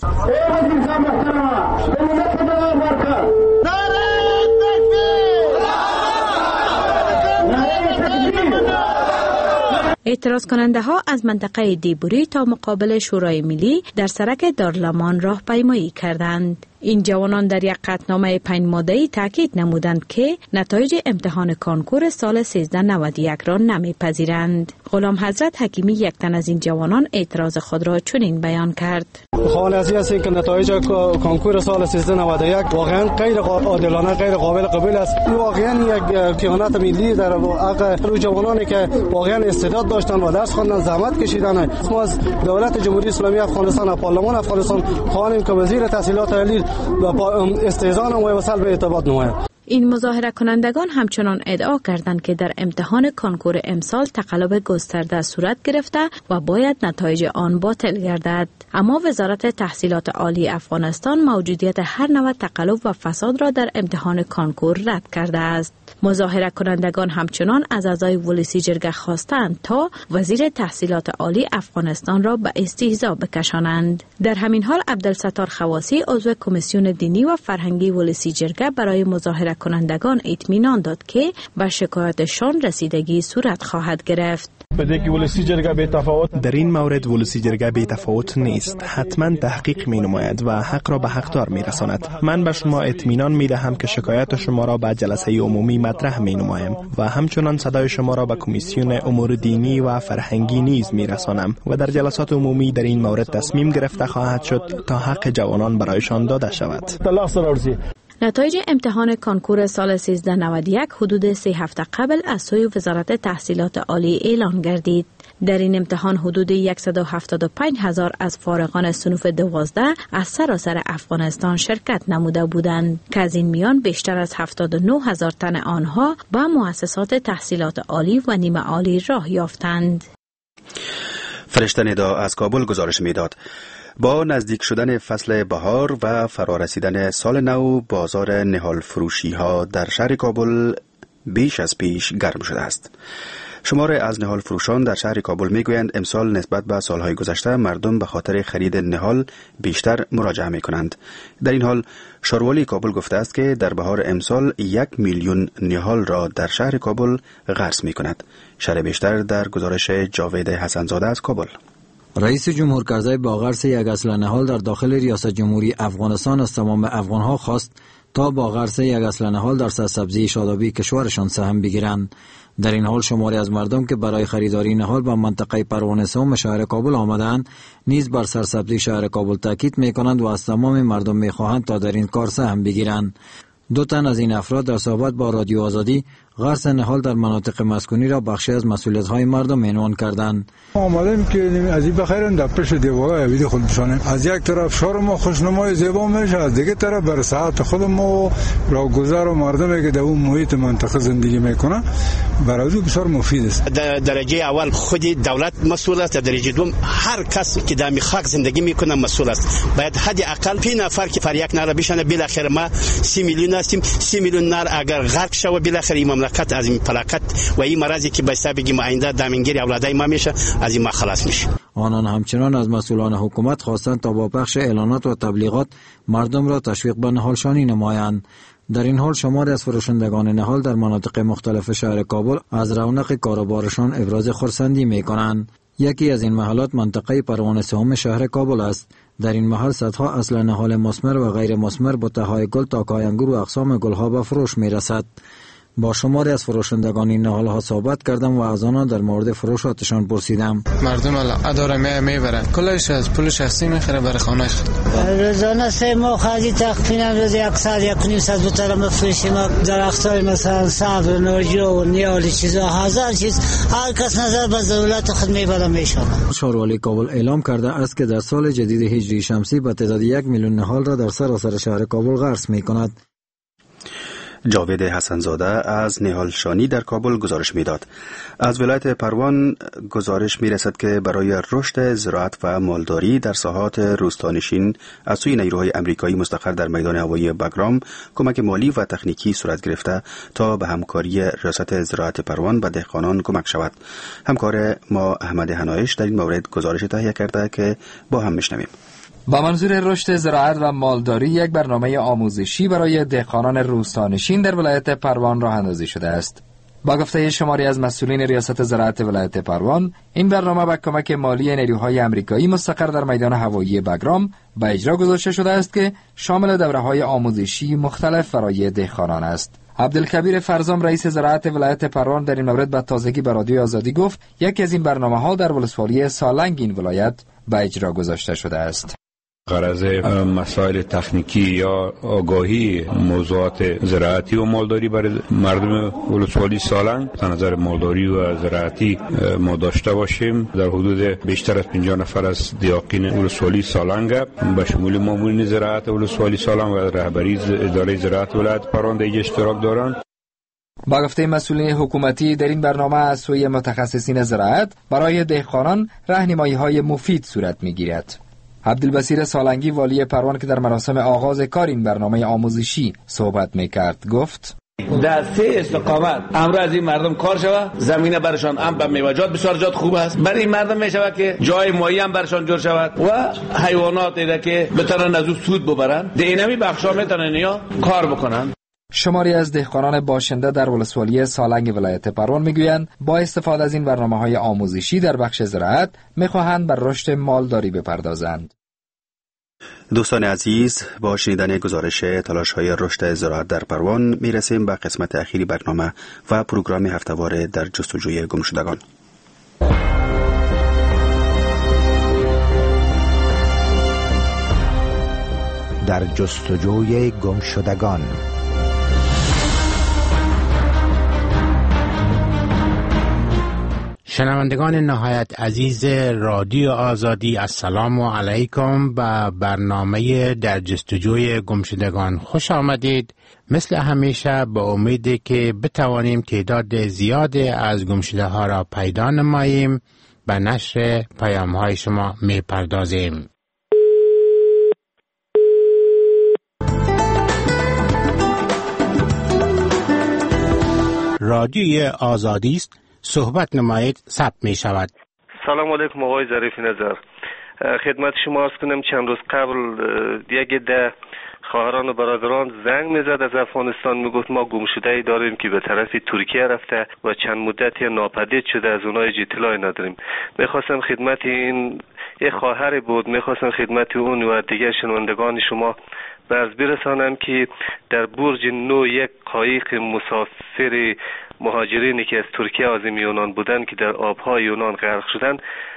اعتراض کننده ها از منطقه دیبوری تا مقابل شورای ملی در سرک دارالمان راهپیمایی کردند. این جوانان در یک قطعنامه 5 ماده‌ای تاکید نمودند که نتایج امتحان کانکور سال 1391 را نمیپذیرند. غلام حضرت حکیمی یک تن از این جوانان اعتراض خود را چنین بیان کرد. حال از این که نتایج کانکور سال 1391 واقعا غیر عادلانه، غیر قابل قبول است. این واقعا یک خیانت ملی در حق روی جوانانی که واقعا استعداد داشتن و درس خواندن، زحمت کشیدن. ما از دولت جمهوری اسلامی افغانستان و پارلمان افغانستان خواهیم که وزیر تحصیلات عالی و استئذان و سلب اعتماد نماید. این مظاهره کنندگان همچنان ادعا کردند که در امتحان کنکور امسال تقلب گسترده صورت گرفته و باید نتایج آن باطل گردد. اما وزارت تحصیلات عالی افغانستان موجودیت هر نوع تقلب و فساد را در امتحان کنکور رد کرده است. مظاهره کنندگان همچنان از اعضای ولسی جرگه خواستند تا وزیر تحصیلات عالی افغانستان را به استهزا بکشانند. در همین حال عبدالستار خواسی عضو کمیسیون دینی و فرهنگی ولسی جرگه برای مظاهره کنندگان اطمینان داد که به شکایتشان رسیدگی صورت خواهد گرفت. در این مورد ولسی جرگه بی تفاوت نیست. حتما تحقیق می نماید و حق را به حقدار می رساند. من به شما اطمینان می دهم که شکایت شما را به جلسه عمومی مطرح می نمایم و همچنان صدای شما را به کمیسیون امور دینی و فرهنگی نیز می رسانم و در جلسات عمومی در این مورد تصمیم گرفته خواهد شد تا حق جوانان برایشان داده شود. نتایج امتحان کنکور سال 1391 حدود 3 هفته قبل از سوی وزارت تحصیلات عالی اعلان گردید. در این امتحان حدود 175,000 از فارغان صنوف 12 از سراسر افغانستان شرکت نموده بودند که از این میان بیشتر از 79,000 تن آنها به مؤسسات تحصیلات عالی و نیمه عالی راه یافتند. فرشته ندا از کابل گزارش میداد. با نزدیک شدن فصل بهار و فرارسیدن سال نو، بازار نهال فروشی ها در شهر کابل بیش از پیش گرم شده است. شمار از نهال فروشان در شهر کابل میگویند امسال نسبت به سالهای گذشته مردم به خاطر خرید نهال بیشتر مراجعه می کنند. در این حال شاروالی کابل گفته است که در بهار امسال 1 میلیون نهال را در شهر کابل غرس می کند. شرح بیشتر در گزارش جاوید حسنزاده از کابل. رئیس جمهور کرزی با غرس یک اصل نهال در داخل ریاست جمهوری افغانستان از تمام افغانها خواست تا با غرس یک اصل نهال در سرسبزی شادابی کشورشان سهم بگیرند. در این حال شماری از مردم که برای خریداری نهال به منطقه پروانه سوم شهر کابل آمدند نیز بر سرسبزی شهر کابل تاکید می‌کنند و از تمام مردم می‌خواهند تا در این کار سهم بگیرند. 2 تن از این افراد در صحبت با رادیو آزادی غرس نهال در مناطق مسکونی را بخشی از مسئولیت‌های مردم عنوان کردند. آمدیم که از این بخیرن در پیش دیواره ویدی خود بشانیم. از یک طرف شهر ما خوشنمای زیبا میشه، از دیگه طرف بر ساعت خود ما را گذر و مردمی که در اون محیط منطقه زندگی میکنه برای او بسیار مفید است. در درجه اول خود دولت مسئول است، در درجه دوم هر کس که در خاک زندگی میکنه مسئول است. باید حد اقل 5 نفر که پر یک نار بشنه. بالاخره ما 30 میلیون هستیم. 30 میلیون نار اگر غرق شوه بالاخره این مملکت از این پلاکت و این مرضی که بایسته بگیم آینده دامنگیری اولادای ما میشه از این ما خلاص میشه. آنان همچنان از مسئولان حکومت خواستند تا با پخش اعلانات و تبلیغات مردم را تشویق به نهالشانی نمایند. در این حال شماری از فروشندگان نهال در مناطق مختلف شهر کابل از رونق کاروبارشان ابراز خرسندی میکنند. یکی از این محلات منطقه پروانه سوم شهر کابل است. در این محل صدها اصل نهال مثمر و غیر مثمر با تهای گل تا کای انگور و اقسام گلها به فروش میرسد. با شماری از فروشندگان این نهال‌ها صحبت کردم و از آنها در مورد فروشاتشان پرسیدم. مردم اداره میبرن کلش از پول شخصی میخره برای خانه خود. روزانه 3 ماه خرید تقریبا روزی اکثر 1.5 بوتل مفروشیم. درختای مثلا صبر نارجو و نیالی چیزا هزار چیز هر کس نظر به ضرورت خود میبره میشونه. شاروالی کابل اعلام کرده است که در سال جدید هجری شمسی به تعداد 1 میلیون نهال را در سراسر شهر کابل غرس میکند. جاوید حسنزاده از نهالشانی در کابل گزارش میداد. از ولایت پروان گزارش میرسد که برای رشد زراعت و مالداری در ساحات روستانشین از سوی نیروهای امریکایی مستقر در میدان هوایی بگرام کمک مالی و تکنیکی صورت گرفته تا به همکاری ریاست زراعت پروان به دهقانان کمک شود. همکار ما احمد حنایش در این مورد گزارش تهیه کرده که با هم میشنویم. با منظور رشد زراعت و مالداری یک برنامه آموزشی برای دهقانان روستانشین در ولایت پروان راه اندازی شده است. با گفته شماری از مسئولین ریاست زراعت ولایت پروان، این برنامه با کمک مالی نیروهای امریکایی مستقر در میدان هوایی بگرام به اجرا گذاشته شده است که شامل دوره‌های آموزشی مختلف برای دهقانان است. عبدالکبیر فرزام رئیس زراعت ولایت پروان در این مورد به تازگی به رادیو آزادی گفت یکی از این برنامه‌ها در ولسوالی سالنگ این ولایت به اجرا گذاشته شده است. غرض مسائل تکنیکی یا آگاهی موضوعات زراعتی و مالداری برای مردم ولسوالی سالنگ از نظر مالداری و زراعتی ما داشته باشیم. در حدود بیشتر از 50 نفر از دیاقین ولسوالی سالنگ به شمول مامورین زراعت ولسوالی سالنگ و رهبری اداره زراعت ولایت پروان در اشتراک دارند. با گفته مسئولین حکومتی در این برنامه از سوی متخصصین زراعت برای دهقانان راهنمایی‌های مفید صورت می‌گیرد. عبدالبصیر سالنگی والی پروان که در مراسم آغاز کار این برنامه آموزشی صحبت می‌کرد گفت: در 3 استقامت امروز از این مردم کار شود، زمینه برشان هم به میوه‌جات بسیار جات خوب است، برای این مردم میشود که جای معین برشان جور شود و حیوانات ایده که بتونن از او سود ببرن، دینمی بخشا میتونن نیا کار بکنن. شماری از دهقانان باشنده در ولسوالی سالنگ ولایت پروان میگویند با استفاده از این برنامه‌های آموزشی در بخش زراعت میخواهند بر رشد مالداری بپردازند. دوستان عزیز، با شنیدن گزارش تلاش‌های رشد زراعت در پروان میرسیم به قسمت اخیری برنامه و پروگرام هفته‌وار در جستجوی گمشدگان. در جستجوی گمشدگان. شنوندگان نهایت عزیز رادیو آزادی، السلام علیکم. به برنامه در جستجوی گمشدگان خوش آمدید. مثل همیشه به امید که بتوانیم تعداد زیادی از گمشده ها را پیدا نماییم به نشر پیام های شما می پردازیم. رادیو آزادی است، صحبت نمایید، ثبت می شود. سلام علیکم آقای ظریف نظر، خدمت شما عرض کنم چند روز قبل یک عده خواهران و برادران زنگ میزد از افغانستان، میگفت ما گمشده‌ای داریم که به طرف ترکیه رفته و چند مدتی ناپدید شده، از اونها اطلاعی نداریم. میخواستم خدمت این خواهر بود، میخواستم خدمت اون و دیگر شنوندگان شما عرض برسانم که در برج 9 یک قایق مسافر مهاجرینی که از ترکیه عازم یونان بودند که در آبهای یونان غرق شدند،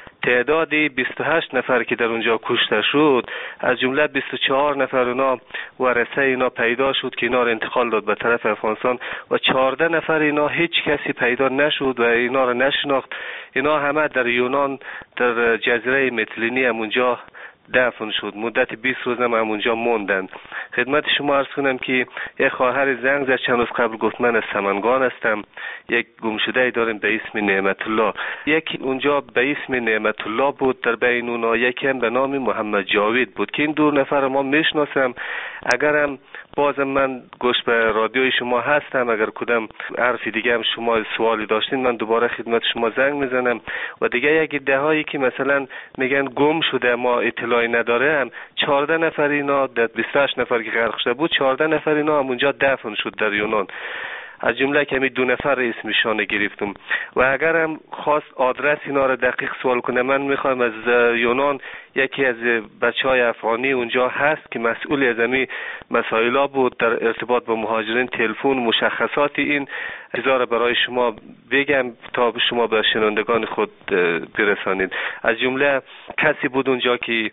تعدادی 28 نفر که در اونجا کشته شد، از جمله 24 نفر اونا ورثه اینا پیدا شد که اینا رو انتقال داد به طرف افغانستان و 14 نفر اینا هیچ کسی پیدا نشد و اینا رو نشناخت. اینا همه در یونان در جزیره میتیلینی همونجا دفن شد، مدت 20 روز هم همونجا موندن. خدمت شما عرض کنم که یک خواهر زنگ زد چند روز قبل، گفت من از سمنگان هستم، یک گمشده‌ای داریم به اسم نعمت الله. یکی اونجا به اسم نعمت الله بود، در بین اونا یکی هم به نام محمد جاوید بود که این دو نفر ما میشناسم. اگرم بازم من گوش به رادیوی شما هستم، اگر کدام حرفی دیگه هم شما سوالی داشتین من دوباره خدمت شما زنگ میزنم. و دیگه یک دهایی که مثلا میگن گم شده ما اطلاعی نداره، هم 14 نفر اینا در 28 نفر که غرق شده بود، 14 نفر اینا هم اونجا دفن شد در یونان، از جمله کمی 2 نفر اسمشان گرفتم. و اگرم خواست آدرس اینا رو دقیق سوال کنه، من میخوام از یونان یکی از بچهای افغانی اونجا هست که مسئول از این مسائل بود در ارتباط با مهاجرین، تلفن مشخصات این چیزا رو برای شما بگم تا شما به شنوندگان خود برسانید. از جمله کسی بود اونجا که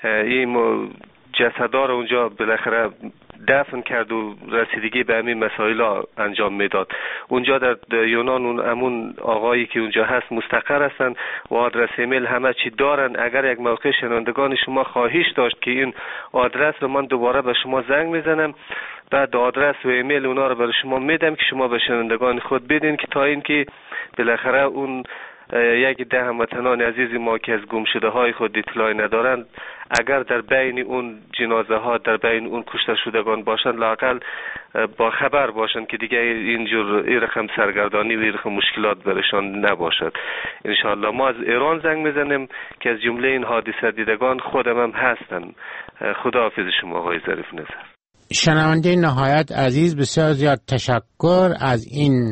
این جسدار اونجا بالاخره دفن کرد و رسیدگی به همین مسائل انجام میداد. اونجا در یونان همون آقایی که اونجا هست مستقر هستن و آدرس ایمیل همه چی دارن. اگر یک موقع شنوندگان شما خواهش داشت که این آدرس رو من دوباره به شما زنگ میزنم، بعد آدرس و ایمیل اونا رو برای شما میدم که شما به شنوندگان خود بدین که تا اینکه بالاخره اون یک ده هموطنان عزیز ما که از گمشده های خود اطلاعی ندارند، اگر در بین اون جنازه ها در بین اون کشته شدگان باشند، لااقل با خبر باشند که دیگه اینجور این رقم سرگردانی و این رقم مشکلات برشان نباشد. انشاءالله ما از ایران زنگ میزنیم که از جمله این حادثه دیدگان خودم هم هستن. خداحافظ شما آقای ظریف نظر. شنونده نهایت عزیز، بسیار زیاد تشکر از این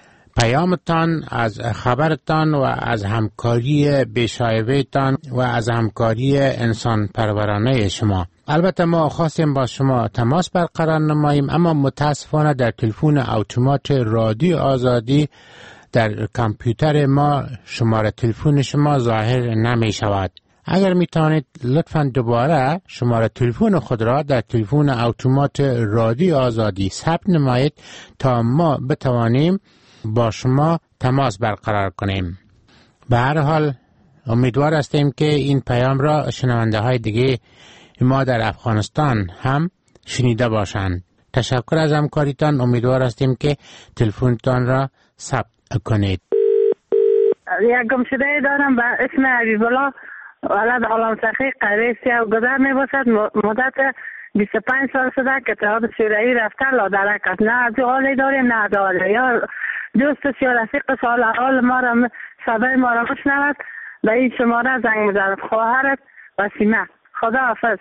پیامتان، از خبرتان و از همکاری بی‌شایبه‌تان و از همکاری انسان پرورانه شما. البته ما خواستیم با شما تماس برقرار نماییم، اما متاسفانه در تلفن اتومات رادیو آزادی در کامپیوتر ما شماره تلفن شما ظاهر نمی شود. اگر می توانید لطفاً دوباره شماره تلفن خود را در تلفن اتومات رادیو آزادی ثبت نمایید تا ما بتوانیم با شما تماس برقرار کنیم. به هر حال امیدوار هستیم که این پیام را شنونده های دیگه ما در افغانستان هم شنیده باشند. تشکر از همکاریتان. امیدوار هستیم که تلفنتان را ثبت کنید. یک گمشده دارم به اسم حبیب الله ولد علام سخی قریه سیاه گذر می باشد. مدت 25 سال شده که اتحاد شوروی رفته لادرک است. نه از حالی داریم نه از حالی. یا دوست یا رفیق سال حال ما را صدای ما را بشنود به این شماره زنگ میزند. خواهرت وسیمه. خدا حافظ.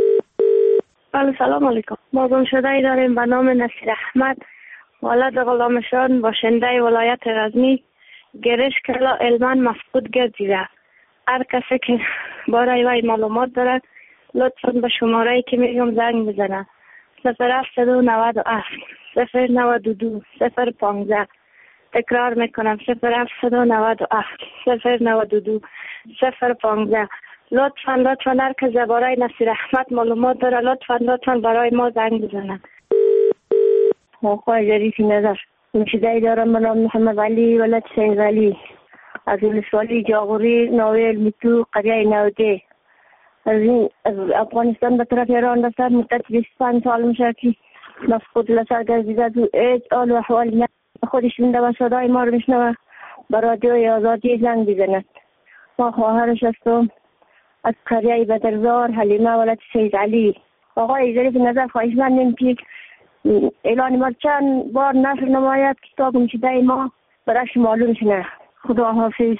سلام علیکم. ما گمشده داریم به نام نصیر احمد ولد غلامشان باشنده ولایت غزنی. گرش کلا علما مفقود گردیده. هر کسی که برای وی معلومات دارد لطفاً به شماره‌ای که میگم زنگ بزنه. 0797 092 015. تکرار میکنم 0797 092 015. لطفاً هر که برای نصیر احمد معلومات داره لطفاً برای ما زنگ بزنه. آقای جریفی نظر گمشده دارم به نام محمد علی ولد سید علی از ولسوالی جاغوری ناویل میتو قریه نوده. از افغانستان به طرف ایران رفتم. مدت 25 سال میشه که مفقود لسر گردیده. تو ایج آل و احوال خودش مونده و صدای ما رو میشنوه به رادیوی آزادی زنگ بزند. ما خواهرش هستم از قریه بدرزار حلیمه ولد سید علی. آقای ظریف نظر خواهشمندیم که اعلان ما چند بار نشر نماید کتاب گمشده ما برایش معلوم شنه. خدا حافظ.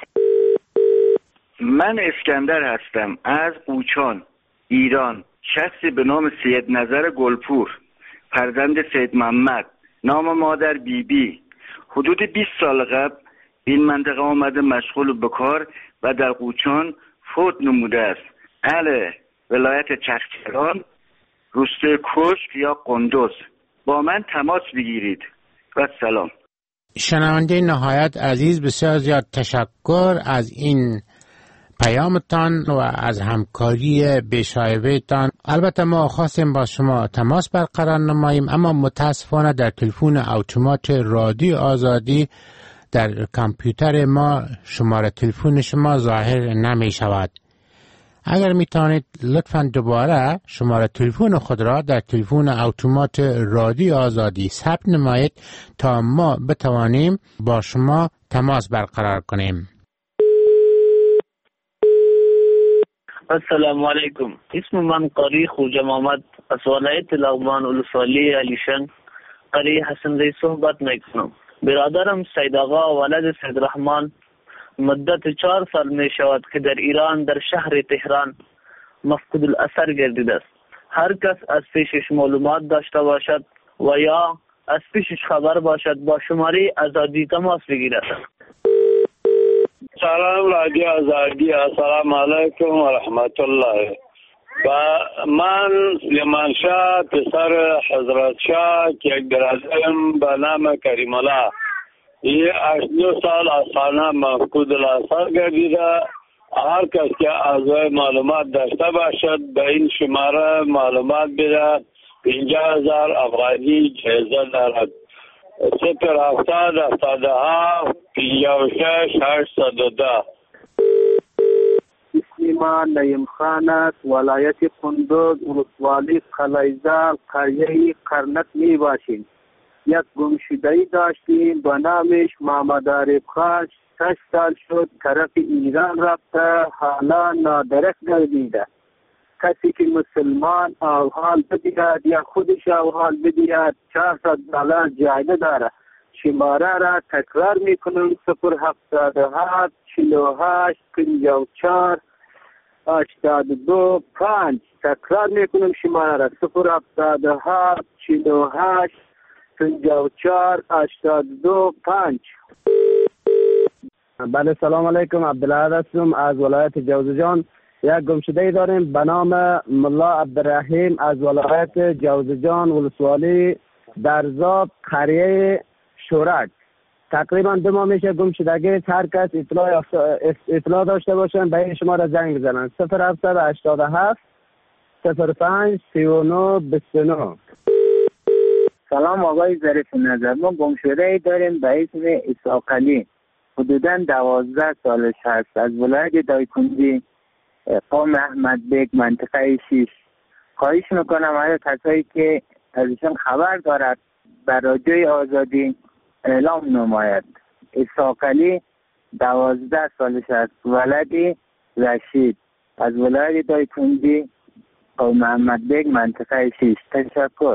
من اسکندر هستم از قوچان ایران. شخصی به نام سید نظر گلپور فرزند سید محمد نام مادر بیبی حدود 20 سال قبل این منطقه آمده مشغول به کار و در قوچان فوت نموده است. اهل ولایت چرخچران روستای کشک یا قندوز. با من تماس بگیرید و سلام. شنونده نهایت عزیز بسیار زیاد تشکر از این پیامتان و از همکاری بی‌شایبه‌تان. البته ما خواستیم با شما تماس برقرار نماییم اما متاسفانه در تلفن اتومات رادیو آزادی در کامپیوتر ما شماره تلفن شما ظاهر نمی شود. اگر می توانید لطفاً دوباره شماره تلفن خود را در تلفن اتومات رادیو آزادی ثبت نمایید تا ما بتوانیم با شما تماس برقرار کنیم. السلام علیکم. اسم من قاری خوجا محمد از ولایت لغمان ولسوالی علیشن قریه حسن زی صحبت میکنم. برادرم سید آقا ولد سید رحمان مدت 4 سال می شود که در ایران در شهر تهران مفقود الاثر گردیده است. هر کس از پیشش معلومات داشته باشد و یا از پیشش خبر باشد با شماره آزادی تماس بگیرد. سلام رادیو آزادی. السلام علیکم و رحمت الله. و من سلیمان شاه پسر حضرت شاه که یک برادرم به نام کریم الله 8 سال از خانه مفقود الاثر گردیده. هر کس که از معلومات داشته باشد به این شماره معلومات بده. 50,000 افغانی جایزه دارد. 070 56 810. اسم من نعیم خان است. ولایت قندوز ولسوالی قلیزار قریه قرنک می باشیم. یک گمشده‌ای داشتیم به نامش محمد عارف خان. 6 سال شد طرف ایران رفته حالا نادرک گردیده. کسی که مسلمان احوال بدهد یا خودش احوال بدهد $400 جایزه داره. شماره را تکرار میکنم 077 48 54 82 5. تکرار میکنم شماره را 077 48 54 82 5. بله سلام علیکم. عبدالله هستم از ولایت جوزجان. یک گمشده داریم به نام ملا عبدالرحیم از ولایت جوزجان ولسوالی درزاب قریه شورک. تقریبا 2 ماه میشه گم شدگی. هر کس اطلاع داشته باشن به این شماره زنگ بزنن 0787 05 39 29. سلام آقای ظریف نظر، ما گمشده ای داریم به اسم اسحاقعلی، حدوداً 12 سالش هست، از ولایت دایکنډی، قوم احمد بیگ، منطقه 6. خواهش میکنم از کسایی که ازشون خبر دارد بر رادیوی آزادی اعلام نماید. اسحاقعلی 12 سالش هست، ولد رشید، از ولایت دایکنډی، قوم احمد بیگ، منطقه 6. تشکر.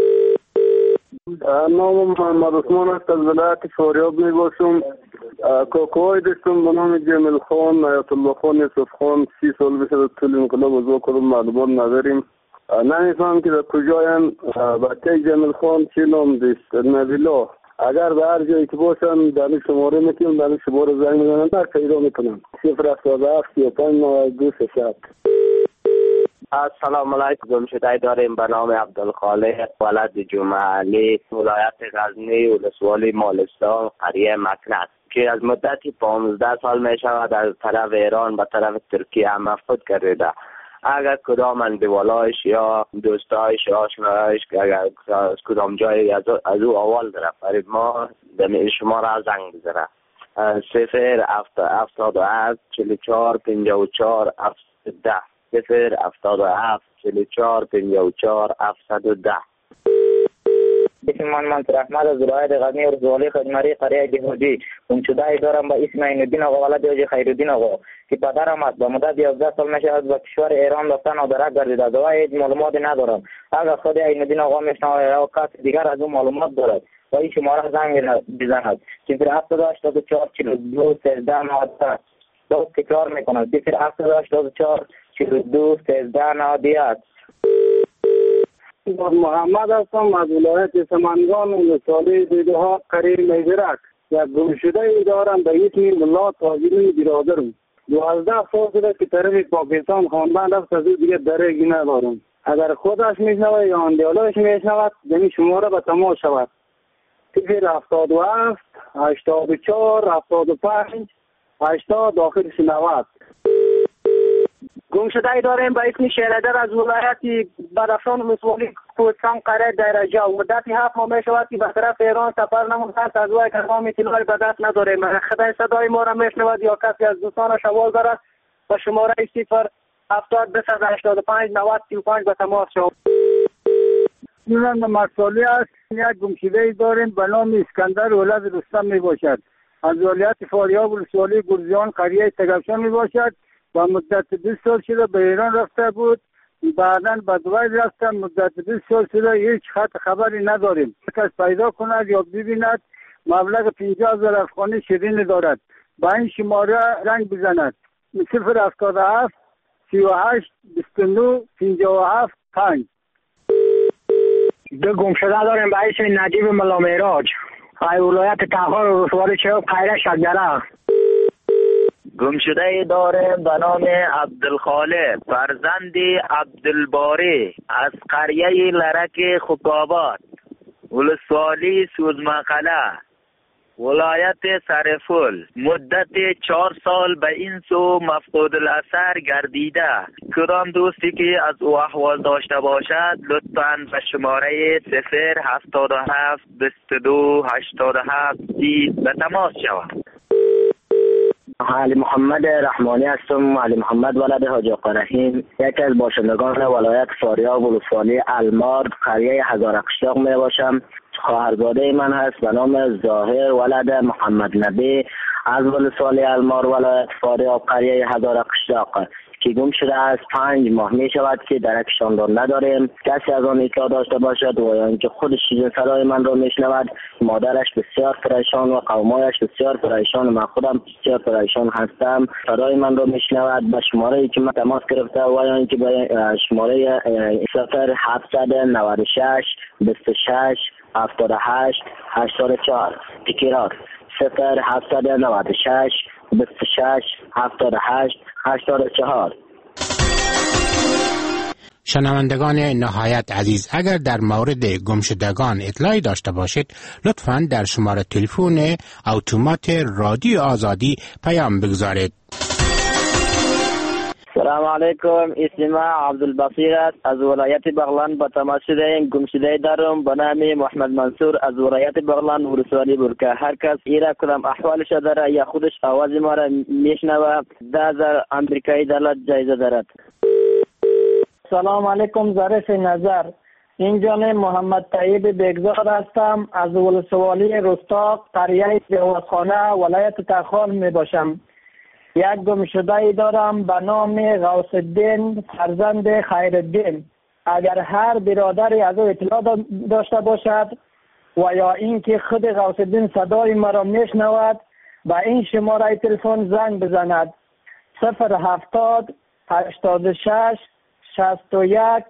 نام محمد عثمان است، از ولایت فاریاب می باشم. کاکاهای داشتم به نام جمیل خان، آیت الله خان، یوسف خان. 30 سال بشه در طول انقلاب از کدام معلومات نداریم. نمیفهم که در کجاین. بچه جمیل خان چه نام داشت؟ نبیلا. اگر به هر جایی که باشن در شماره میکنم، در شماره زنگ میزنم، در پیدا میکنم. 077 35 92 60. السلام علیکم. گمشده داریم به نام عبدالخالق، ولد جمعه علی، ولایت غزنی، ولسوالی مالستان، قریه مکنت، که از مدتی 15 سال می شود از طرف ایران به طرف ترکیه مفقود گردیده. اگر کدام اندوالایش یا دوستایش یا آشنایش اگر از کدام جایی از او اول داره فرید ما دمی شما را زنگ بزنه 077 44 54 710 077 44 54 710. اسم من منصور احمد از ولایت غزنی و رسوالی خدمری قریه جهودی. گمشده دارم به اسم عین‌الدین آقا، ولد حاجی خیرالدین آقا، که پدرم است. به مدت 11 سال میشه از کشور ایران رفتن و درک گردیده. دوای هیچ معلوماتی ندارم. اگر خود عین‌الدین آقا میشنوه یا کسی دیگر از اون معلومات دارد و این شماره زنگ بزند 078 42 13 90. باز تکرار میکنم 078 42 13 90. محمد هستم از ولایت سمنگان و سالی دیده ها قریب میزرک. یک گمشده ای دارم به اسم ملا تاجری برادرم. 12 سال شده که طرف پاکستان خواندن رفت، از او دیگه درگی ندارم. اگر خودش میشنوه یا اندیالایش میشنود یعنی شماره به تماس شود 077 84 75 80 آخرش 90. گمشده ای داریم به اسم شیردر از ولایت بدخشان ولسوالی کوهستان قریه دیرجه. مدت 7 ماه می شود که به طرف ایران سفر نموده، از وی تمام اطلاعی به دست نداریم. خدای صدای ما را میشنود یا کسی از دوستانش سوال دارد با شماره 070 285 90 35 به تماس شود. من مصالی است. یک گمشده ای داریم به نام اسکندر، ولد رستم می باشد، از ولایت فاریاب ولسوالی گرزیان قریه تگفشان می باشد. و مدت 20 سال شده به ایران رفته بود، بعدا به دوبای رفته. مدت 20 سال شده هیچ خط خبری نداریم. کس پیدا کند یا ببیند مبلغ 50,000 افغانی شیرین دارد، با این شماره رنگ بزند 077 38 29 57 5. دو گمشده داریم به اسم نجیب ملا معراج، از ولایت تهران و رسوالی چوب قریه شجره. گمشده ای داریم به نام عبدالخالق، فرزند عبدالباری، از قریه لرک خوکاباد، ولسوالی سوزمقله، ولایت سرپل. مدت 4 سال به این سو مفقود الاثر گردیده. کدام دوستی که از او احوال داشته باشد لطفاً به شماره 077 22 87 30 به تماس شود. علی محمد رحمانی هستم. علی محمد ولد حاجی آقا رحیم، یکی از باشندگان ولایت فاریاب ولسوالی المار قریه هزار قشتاق می باشم. خواهرزاده من هست به نام ظاهر ولد محمد نبی، از ولسوالی المار ولایت فاریاب قریه هزار قشتاق، که گم شده از 5 ماه می شود که درکشان را نداریم. کسی از آن اطلاع داشته باشد و یا اینکه خودش صدای من را میشنود. مادرش بسیار پریشان و قومایش بسیار پریشان و من خودم بسیار پریشان هستم. صدای من را میشنود. به شماره که من تماس گرفته و یا اینکه به شماره 0796 26 78 84 تکرار 0796 26 78 84. شنوندگان نهایت عزیز، اگر در مورد گمشدگان اطلاعی داشته باشید لطفاً در شماره تلفن اتومات رادیو آزادی پیام بگذارید. سلام علیکم، اسم عبدالبصیر است از ولایت بغلان. با تماس شده این گمشده دارم به نام محمد منصور از ولایت بغلان ولسوالی برکه. هر کس ایرا کدام احوالش داره یا خودش آواز ما را میشنوه 10,000 امریکایی دلار جایزه دارد. سلام علیکم، ظریف نظر. اینجا محمد طیب بگزار هستم از ولسوالی رستاق قریه جوازخانه ولایت تخار می باشم. یک گمشده دارم به نام غوث الدین فرزند خیرالدین. اگر هر برادری از او اطلاع داشته باشد و یا اینکه خود غوث الدین صدای مرا میشنود به این شماره تلفن زنگ بزند 070 86 61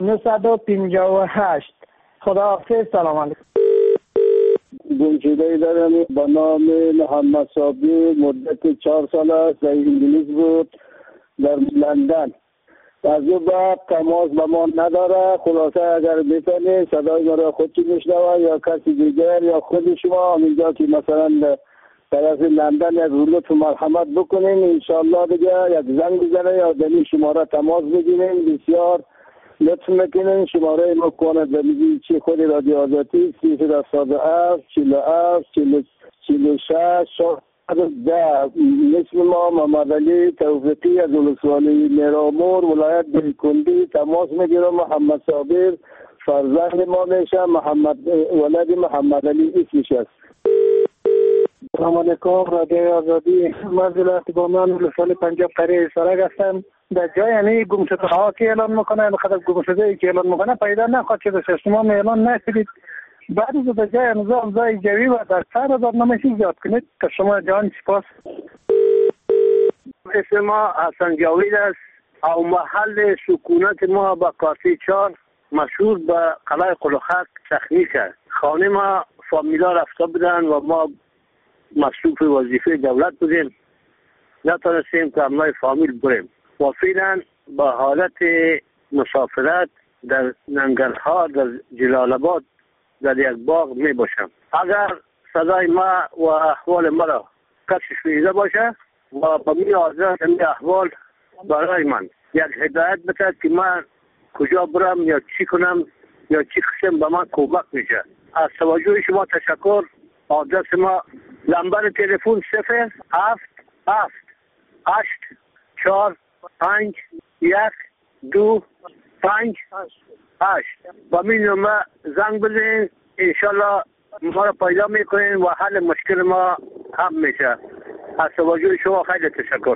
958. خداحافظ. سلام علیکم. گمشده دارم به نام محمد صابری، مدت 4 سال است، در انگلیس بود، در لندن. از او بعد تماس با ما نداره. خلاصه اگر بتانید صدای ما را خودتون میشنوه یا کسی دیگر یا خود شما همینجا که مثلا طرف لندن یک لطف مرحمت بکنین، انشاءالله دیگه یک زنگ بزنه یا دلی شماره تماس بگیرین. بسیار لطف میکنین. شماره ما کنه دلیلی چی خود رادیو آزادی 377 47 46 10. مثل ما محمد علی توفیقی از ولسوالی میرامور ولایت دلکندی تماس میگیرم. محمد صابر فرزند ما میشه، ولد محمد علی اسمش است. سلام علیکم، رادیو آزادی. من ولایت بامیان ولسوالی پنجاب قریه سرگ هستم. در جای یعنی گمشده ها که اعلان میکنه بخاطر گمشده ای که اعلان میکنه پیدا نخواد که به شما اعلان نشدید. بعد از در جای امضای جوی و در سر برنامه ایجاد کنید که شما جان سپاس. اسم ما حسن جاوید است او محل سکونت ما با کارتی 4 مشهور به قلعه قلوخک تخنیک است. خانه ما فامیلا رفته بودن و ما مصروف وظیفه دولت بودیم، نتونستیم که همراه فامیل بریم و فعلا با حالت مسافرت در ننگرهار در جلال آباد در یک باغ می باشم. اگر صدای ما و احوال مرا کسی شنیده باشه و به می حاضر این احوال برای من یک هدایت بده که من کجا برم یا چی کنم یا چی خشم به من کمک میشه. از توجه شما تشکر. آدرس ما نمبر تلفن 077851258 با این نمبر زنگ بزنید، انشالله ما را پیدا میکنین و حل مشکل ما هم میشه. از توجه شما خیلی تشکر.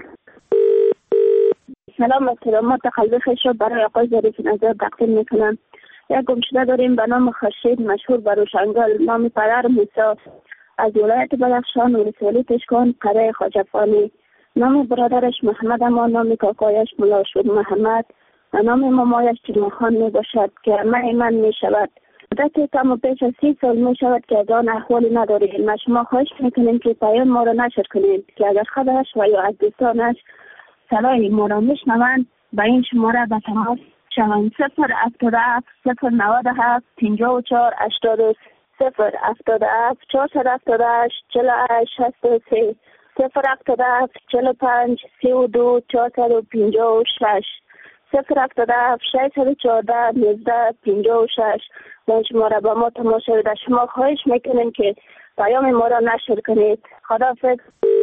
سلام و سلامات خلق شد برای آقای ظریف نظر تقدیم میکنم. یک گمشده داریم به نام خورشید مشهور به روشنگل، نام پدر موسی از ولایت بدخشان ولسوالی پشکان قریه خواجه‌فانی. نام برادرش محمد اما نام کاکایش ملا شد محمد و نام مامایش چیمخان می باشد که من می شود. مدت کم و پیش از 30 سال می شود که از آن احوالی نداریم. ما شما خواهش میکنیم که پیام ما را نشر کنید که اگر خبرش و یا از دوستانش صدای ما را میشنوند به این شماره به تماس شوند. 077 097 54 80 077 478 48 63 077 45 32 456 077 614 19 56 و شماره با ما تماس شده. شما خواهش میکنیم که پیام ما را نشر کنید. خداحافظ.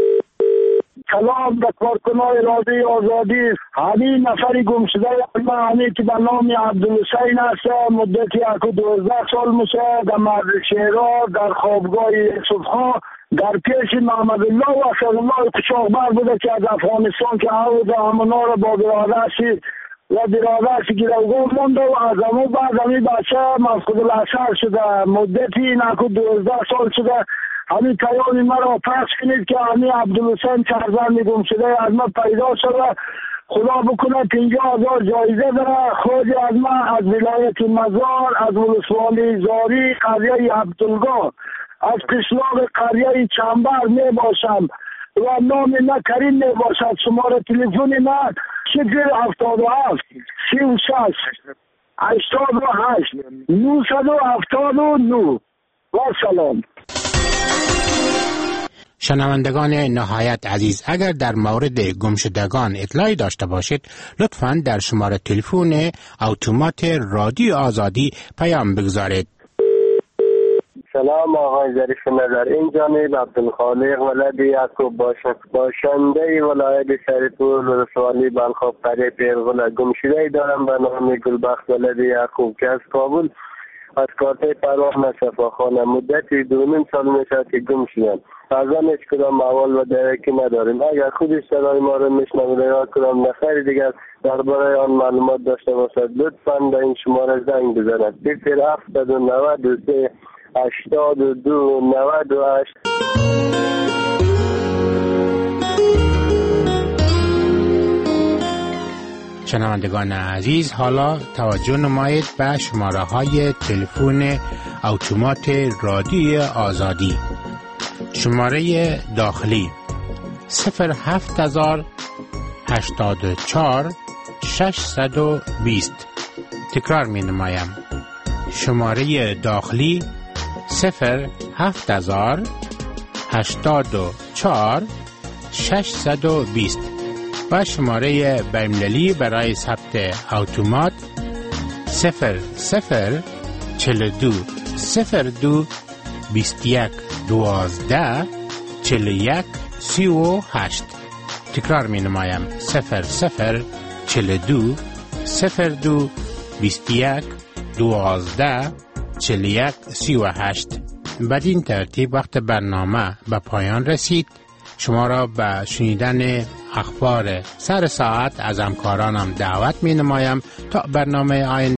سلام به کارکنان رادیو آزادی. همین نفری گمشده همین که به نام عبدالحسین است، مدتی 12 سال میشه در مرد شهرها در خوابگاه صبحها در پیش محمد الله و اسد الله قشاقبر بوده که از افغانستان که همونا را با برادرشی و برادرشی گروگاه مونده و از همون بعد همین بچه مفقود الاثر شده. مدتی 12 سال شده. همین پیامی مرا پس کنید که همین عبدالحسین فرزند گم شده از من پیدا شده. خدا بکنه 50,000 جایزه داره. خود از من از ولایت مزار از ولسوالی زاری قریه عبدالگاه از قشلاق قریه چنبر می باشم. و نام نه کریم می باشد. شماره تلفن من 077 36 88 979 و سلام. شنوندگان نهایت عزیز، اگر در مورد گمشدگان اطلاعی داشته باشید لطفاً در شماره تلفن اتومات رادیو آزادی پیام بگذارید. سلام آقای ظریف نظر، این جانب عبدالخالق ولد یعقوب باشنده ولایت شریفپور ولسوالی بلخاب قریه پیرغل گمشده دارم به نام گلبخت ولد یعقوب که از کابل از کارته پروان شفاخانه مدتی 2.5 سال میشه که گم شدم. از آن هیچ کدام احوال و درکی نداریم. اگر خودش صدای ما رو میشنوید یا کدام نفر دیگر درباره آن معلومات داشته باشد لطفاً به این شماره زنگ بزند. 07923 82 98. شنوندگان عزیز، حالا توجه نمایید به شماره های تلفن اتومات رادیو آزادی. شماره داخلی 07084 620. تکرار می نمایم. شماره داخلی 07084 620 و شماره بین‌المللی برای ثبت اتومات 0042 02 21 12 41 38. تکرار می نمایم. 0042 02 21 12 41 38. بدین ترتیب وقت برنامه به پایان رسید. شما را به شنیدن اخبار سر ساعت از همکارانم دعوت می نمایم تا برنامه آینده